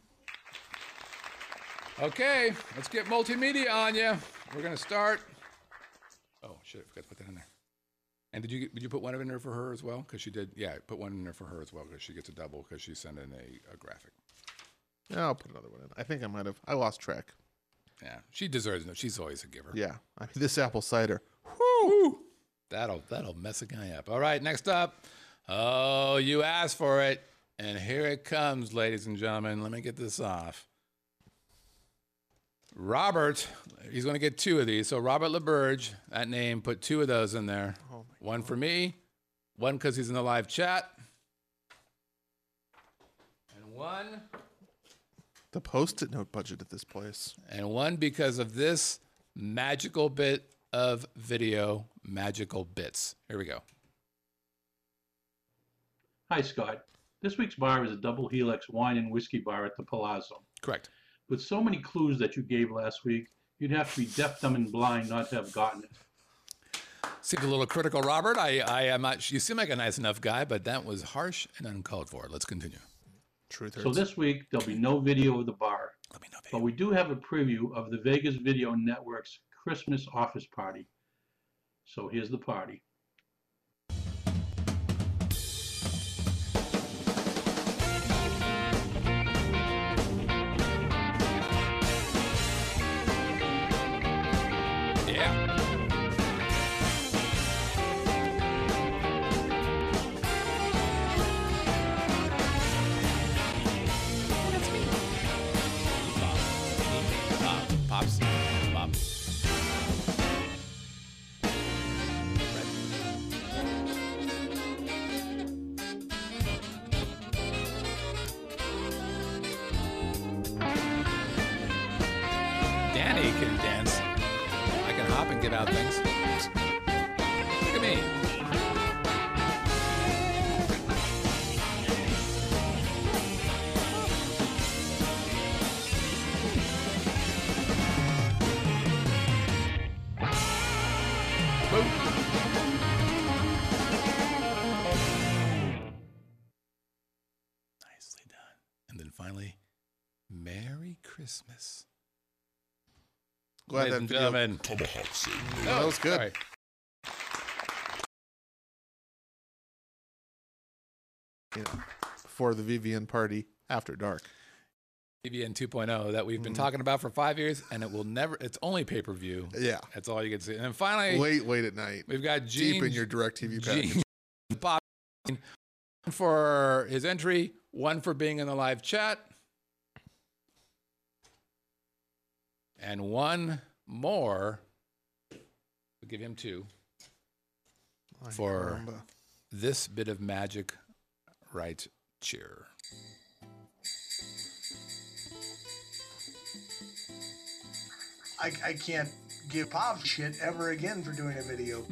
Okay, let's get multimedia on you. We're gonna start. Oh shit! I forgot to put that in there. And did you did you put one in there for her as well? Because she did. Yeah, put one in there for her as well because she gets a double because she sent in a, a graphic. Yeah, I'll put another one in. I think I might have. I lost track. Yeah, she deserves it. She's always a giver. Yeah. I mean, this apple cider. Woo! That'll that'll mess a guy up. All right, next up. Oh, you asked for it, and here it comes, ladies and gentlemen. Let me get this off. Robert, he's going to get two of these. So Robert LaBerge, that name, put two of those in there. Oh my One for me, one because he's in the live chat, and one The post-it note budget at this place. and one because of this magical bit of video, magical bits. Here we go. Hi, Scott. This week's bar is a Double Helix wine and whiskey bar at the Palazzo. Correct. With so many clues that you gave last week, you'd have to be deaf, dumb, and blind not to have gotten it. Seemed a little critical, Robert. I, I am not. You seem like a nice enough guy, but that was harsh and uncalled for. Let's continue. Truth So hurts. this week, there'll be no video of the bar, Let me know. but we do have a preview of the Vegas Video Network's Christmas office party. So here's the party. Yeah. Pops. Pops. Pops. about things. Look at me. Nicely done. And then finally, Merry Christmas. Glad Ladies that and video- gentlemen. Oh, that was good. Sorry. You know, before the V V N party, after dark. V V N two point oh that we've been Mhm. talking about for five years, and it will never, it's only pay-per-view. Yeah. That's all you can see. And then finally, Late, late at night. we've got Gene. Deep in your DirecTV package. Gene Bob for his entry, one for being in the live chat, and one more, we'll give him two, Ay, for- caramba. this bit of magic right cheer. I, I can't give Pop shit ever again for doing a video.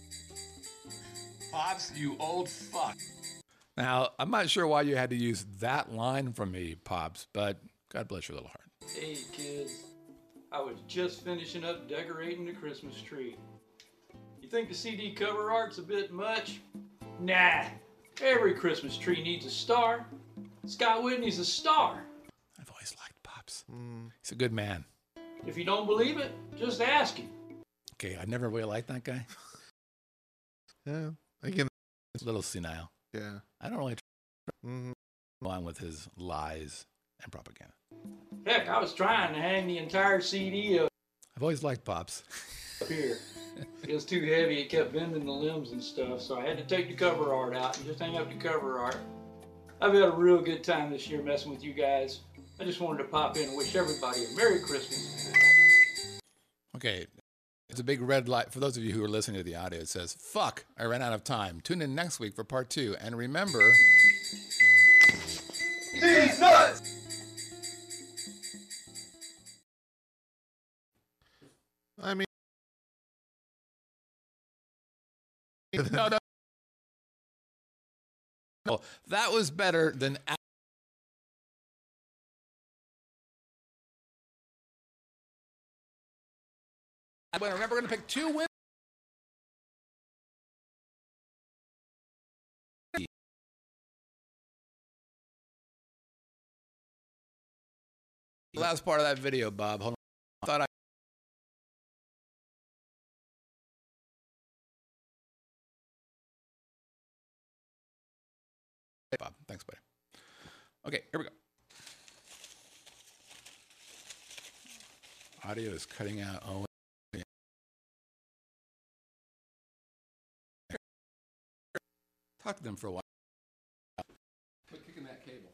Pops, you old fuck. Now, I'm not sure why you had to use that line from me, Pops, but God bless your little heart. Hey kids, I was just finishing up decorating the Christmas tree. You think the C D cover art's a bit much? Nah, every Christmas tree needs a star. Scott Whitney's a star. I've always liked Pops. Mm. He's a good man. If you don't believe it, just ask him. Okay, I never really liked that guy. Yeah. Again, He's a little senile. yeah. I don't really Mm-hmm. go on with his lies and propaganda. Heck, I was trying to hang the entire C D up I've always liked Pops. here. It was too heavy, it kept bending the limbs and stuff, so I had to take the cover art out and just hang up the cover art. I've had a real good time this year messing with you guys. I just wanted to pop in and wish everybody a Merry Christmas. Okay, it's a big red light. For those of you who are listening to the audio, it says, fuck, I ran out of time. Tune in next week for part two. And remember, I mean, no, no. no, that was better than. Remember, we're going to pick two winners. The last part of that video, Bob. Hold on. I thought I. Hey, Bob. Thanks, buddy. Okay, here we go. Audio is cutting out. Oh. Talk to them for a while. Quit kicking that cable.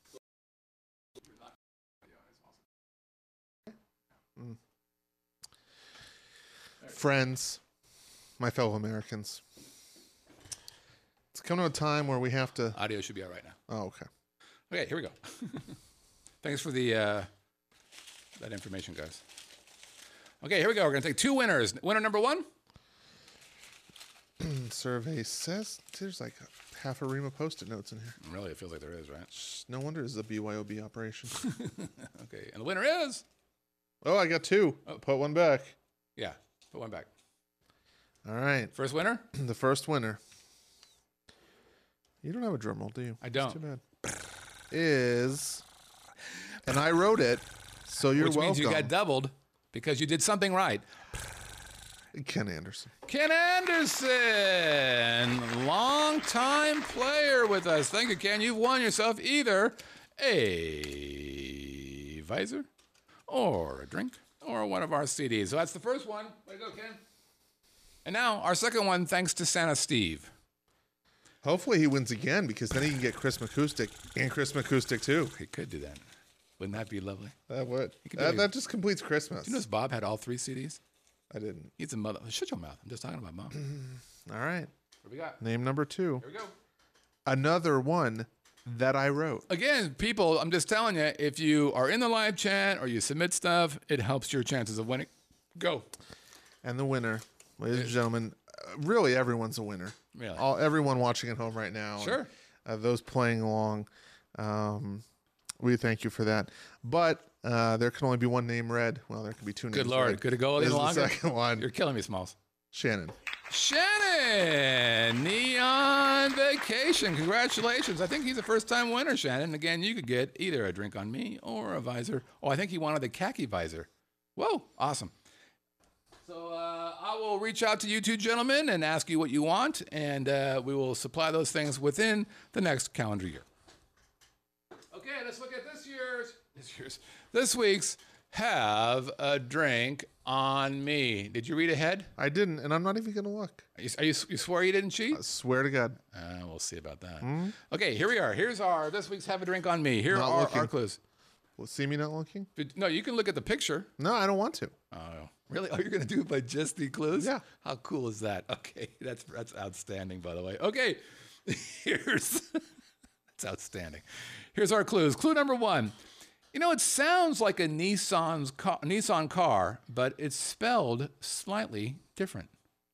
friends, my fellow Americans, it's come to a time where we have to. Audio should be all right now. Oh, okay. Okay, here we go. Thanks for the uh, that information, guys. Okay, here we go. We're going to take two winners. Winner number one. Survey says there's like half a ream of post-it notes in here. Really, it feels like there is, right? No wonder this is a B Y O B operation. Okay, and the winner is. Oh, I got two. Oh. Put one back. Yeah, put one back. All right. First winner. The first winner. You don't have a drum roll, do you? I don't. It's too bad. Is, and I wrote it, so you're Which welcome. means you got doubled because you did something right. Ken Anderson. Ken Anderson, long-time player with us. Thank you, Ken. You've won yourself either a visor or a drink or one of our C Ds. So that's the first one. Way to go, Ken. And now our second one, thanks to Santa Steve. Hopefully he wins again because then he can get Chris McCoustic and Chris McCoustic too. He could do that. Wouldn't that be lovely? That would. could That, do- that just completes Christmas. Do you know Bob had all three C Ds? I didn't. He's a mother. Shut your mouth. I'm just talking about Mom. All right. What we got? Name number two. Here we go. Another one that I wrote. Again, people, I'm just telling you, if you are in the live chat or you submit stuff, it helps your chances of winning. Go. And the winner, ladies and gentlemen, uh, really everyone's a winner. Really? All everyone watching at home right now. Sure. And, uh, those playing along, um, we thank you for that. But uh, there can only be one name read. Well, there can be two names. Good Lord. read. Could it go any This is longer? the second one. You're killing me, Smalls. Shannon. Shannon, Neon Vacation. Congratulations. I think he's a first-time winner, Shannon. Again, you could get either a drink on me or a visor. Oh, I think he wanted the khaki visor. Whoa, awesome. So uh, I will reach out to you two gentlemen and ask you what you want, and uh, we will supply those things within the next calendar year. Okay, let's look at this year's, this year's, this week's Have a Drink on Me. Did you read ahead? I didn't, and I'm not even going to look. Are you, are you, you swore you didn't cheat? I swear to God. Uh, we'll see about that. Hmm? Okay, here we are. Here's our this week's Have a Drink on Me. Here Not are looking. our clues. Well, see me not looking? But- No, you can look at the picture. No, I don't want to. Oh, really? Oh, you're going to do it by just the clues? Yeah. How cool is that? Okay, that's that's outstanding, by the way. Okay, here's that's outstanding. Here's our clues. Clue number one. You know, it sounds like a Nissan's car, Nissan car, but it's spelled slightly different.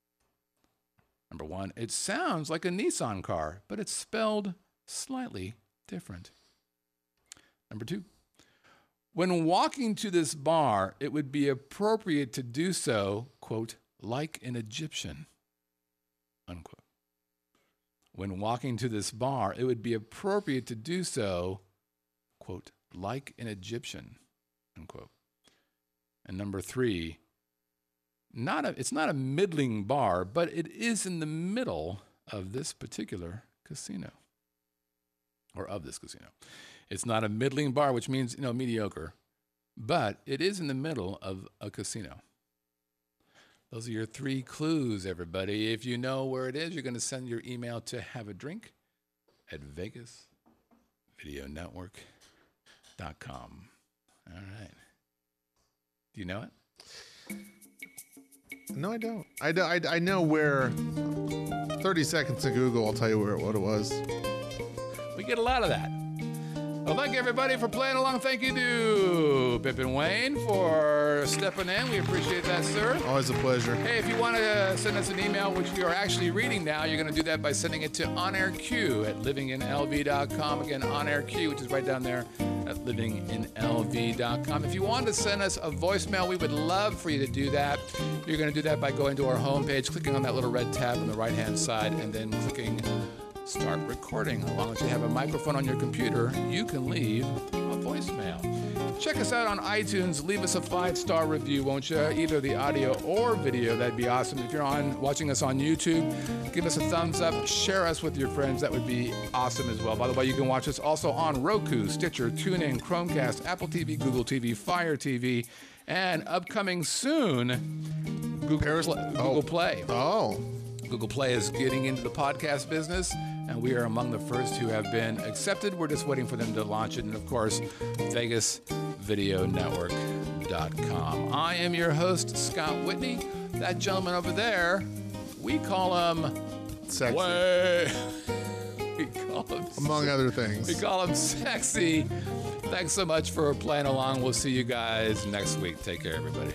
Number one, it sounds like a Nissan car, but it's spelled slightly different. Number two, when walking to this bar, it would be appropriate to do so, quote, like an Egyptian, unquote. When walking to this bar, it would be appropriate to do so, quote, like an Egyptian, unquote. And number three, not a, it's not a middling bar, but it is in the middle of this particular casino, or of this casino. It's not a middling bar, which means, you know, mediocre, but it is in the middle of a casino. Those are your three clues, everybody. If you know where it is, you're going to send your email to have a drink at vegas video network dot com. All right. Do you know it? No, I don't. I, do- I, I know where. thirty seconds to Google, I'll tell you where what it was. We get a lot of that. Well, thank you, everybody, for playing along. Thank you to Pip and Wayne for stepping in. We appreciate that, sir. Always a pleasure. Hey, if you want to send us an email, which we are actually reading now, you're going to do that by sending it to onairq at living in l v dot com. Again, onairq, which is right down there at living in l v dot com. If you want to send us a voicemail, we would love for you to do that. You're going to do that by going to our homepage, clicking on that little red tab on the right-hand side, and then clicking Start Recording. As long as you have a microphone on your computer, you can leave a voicemail. Check us out on iTunes. Leave us a five-star review, won't you? Either the audio or video. That'd be awesome. If you're on watching us on YouTube, give us a thumbs up. Share us with your friends. That would be awesome as well. By the way, you can watch us also on Roku, Stitcher, TuneIn, Chromecast, Apple T V, Google T V, Fire T V, and upcoming soon, Google, Paris- Pl- Google oh. Play. Oh. Google Play is getting into the podcast business, and we are among the first who have been accepted. We're just waiting for them to launch it. And, of course, vegas video network dot com. I am your host, Scott Whitney. That gentleman over there, we call him... Sexy. Way... we call him... Among other things. We call him Sexy. Thanks so much for playing along. We'll see you guys next week. Take care, everybody.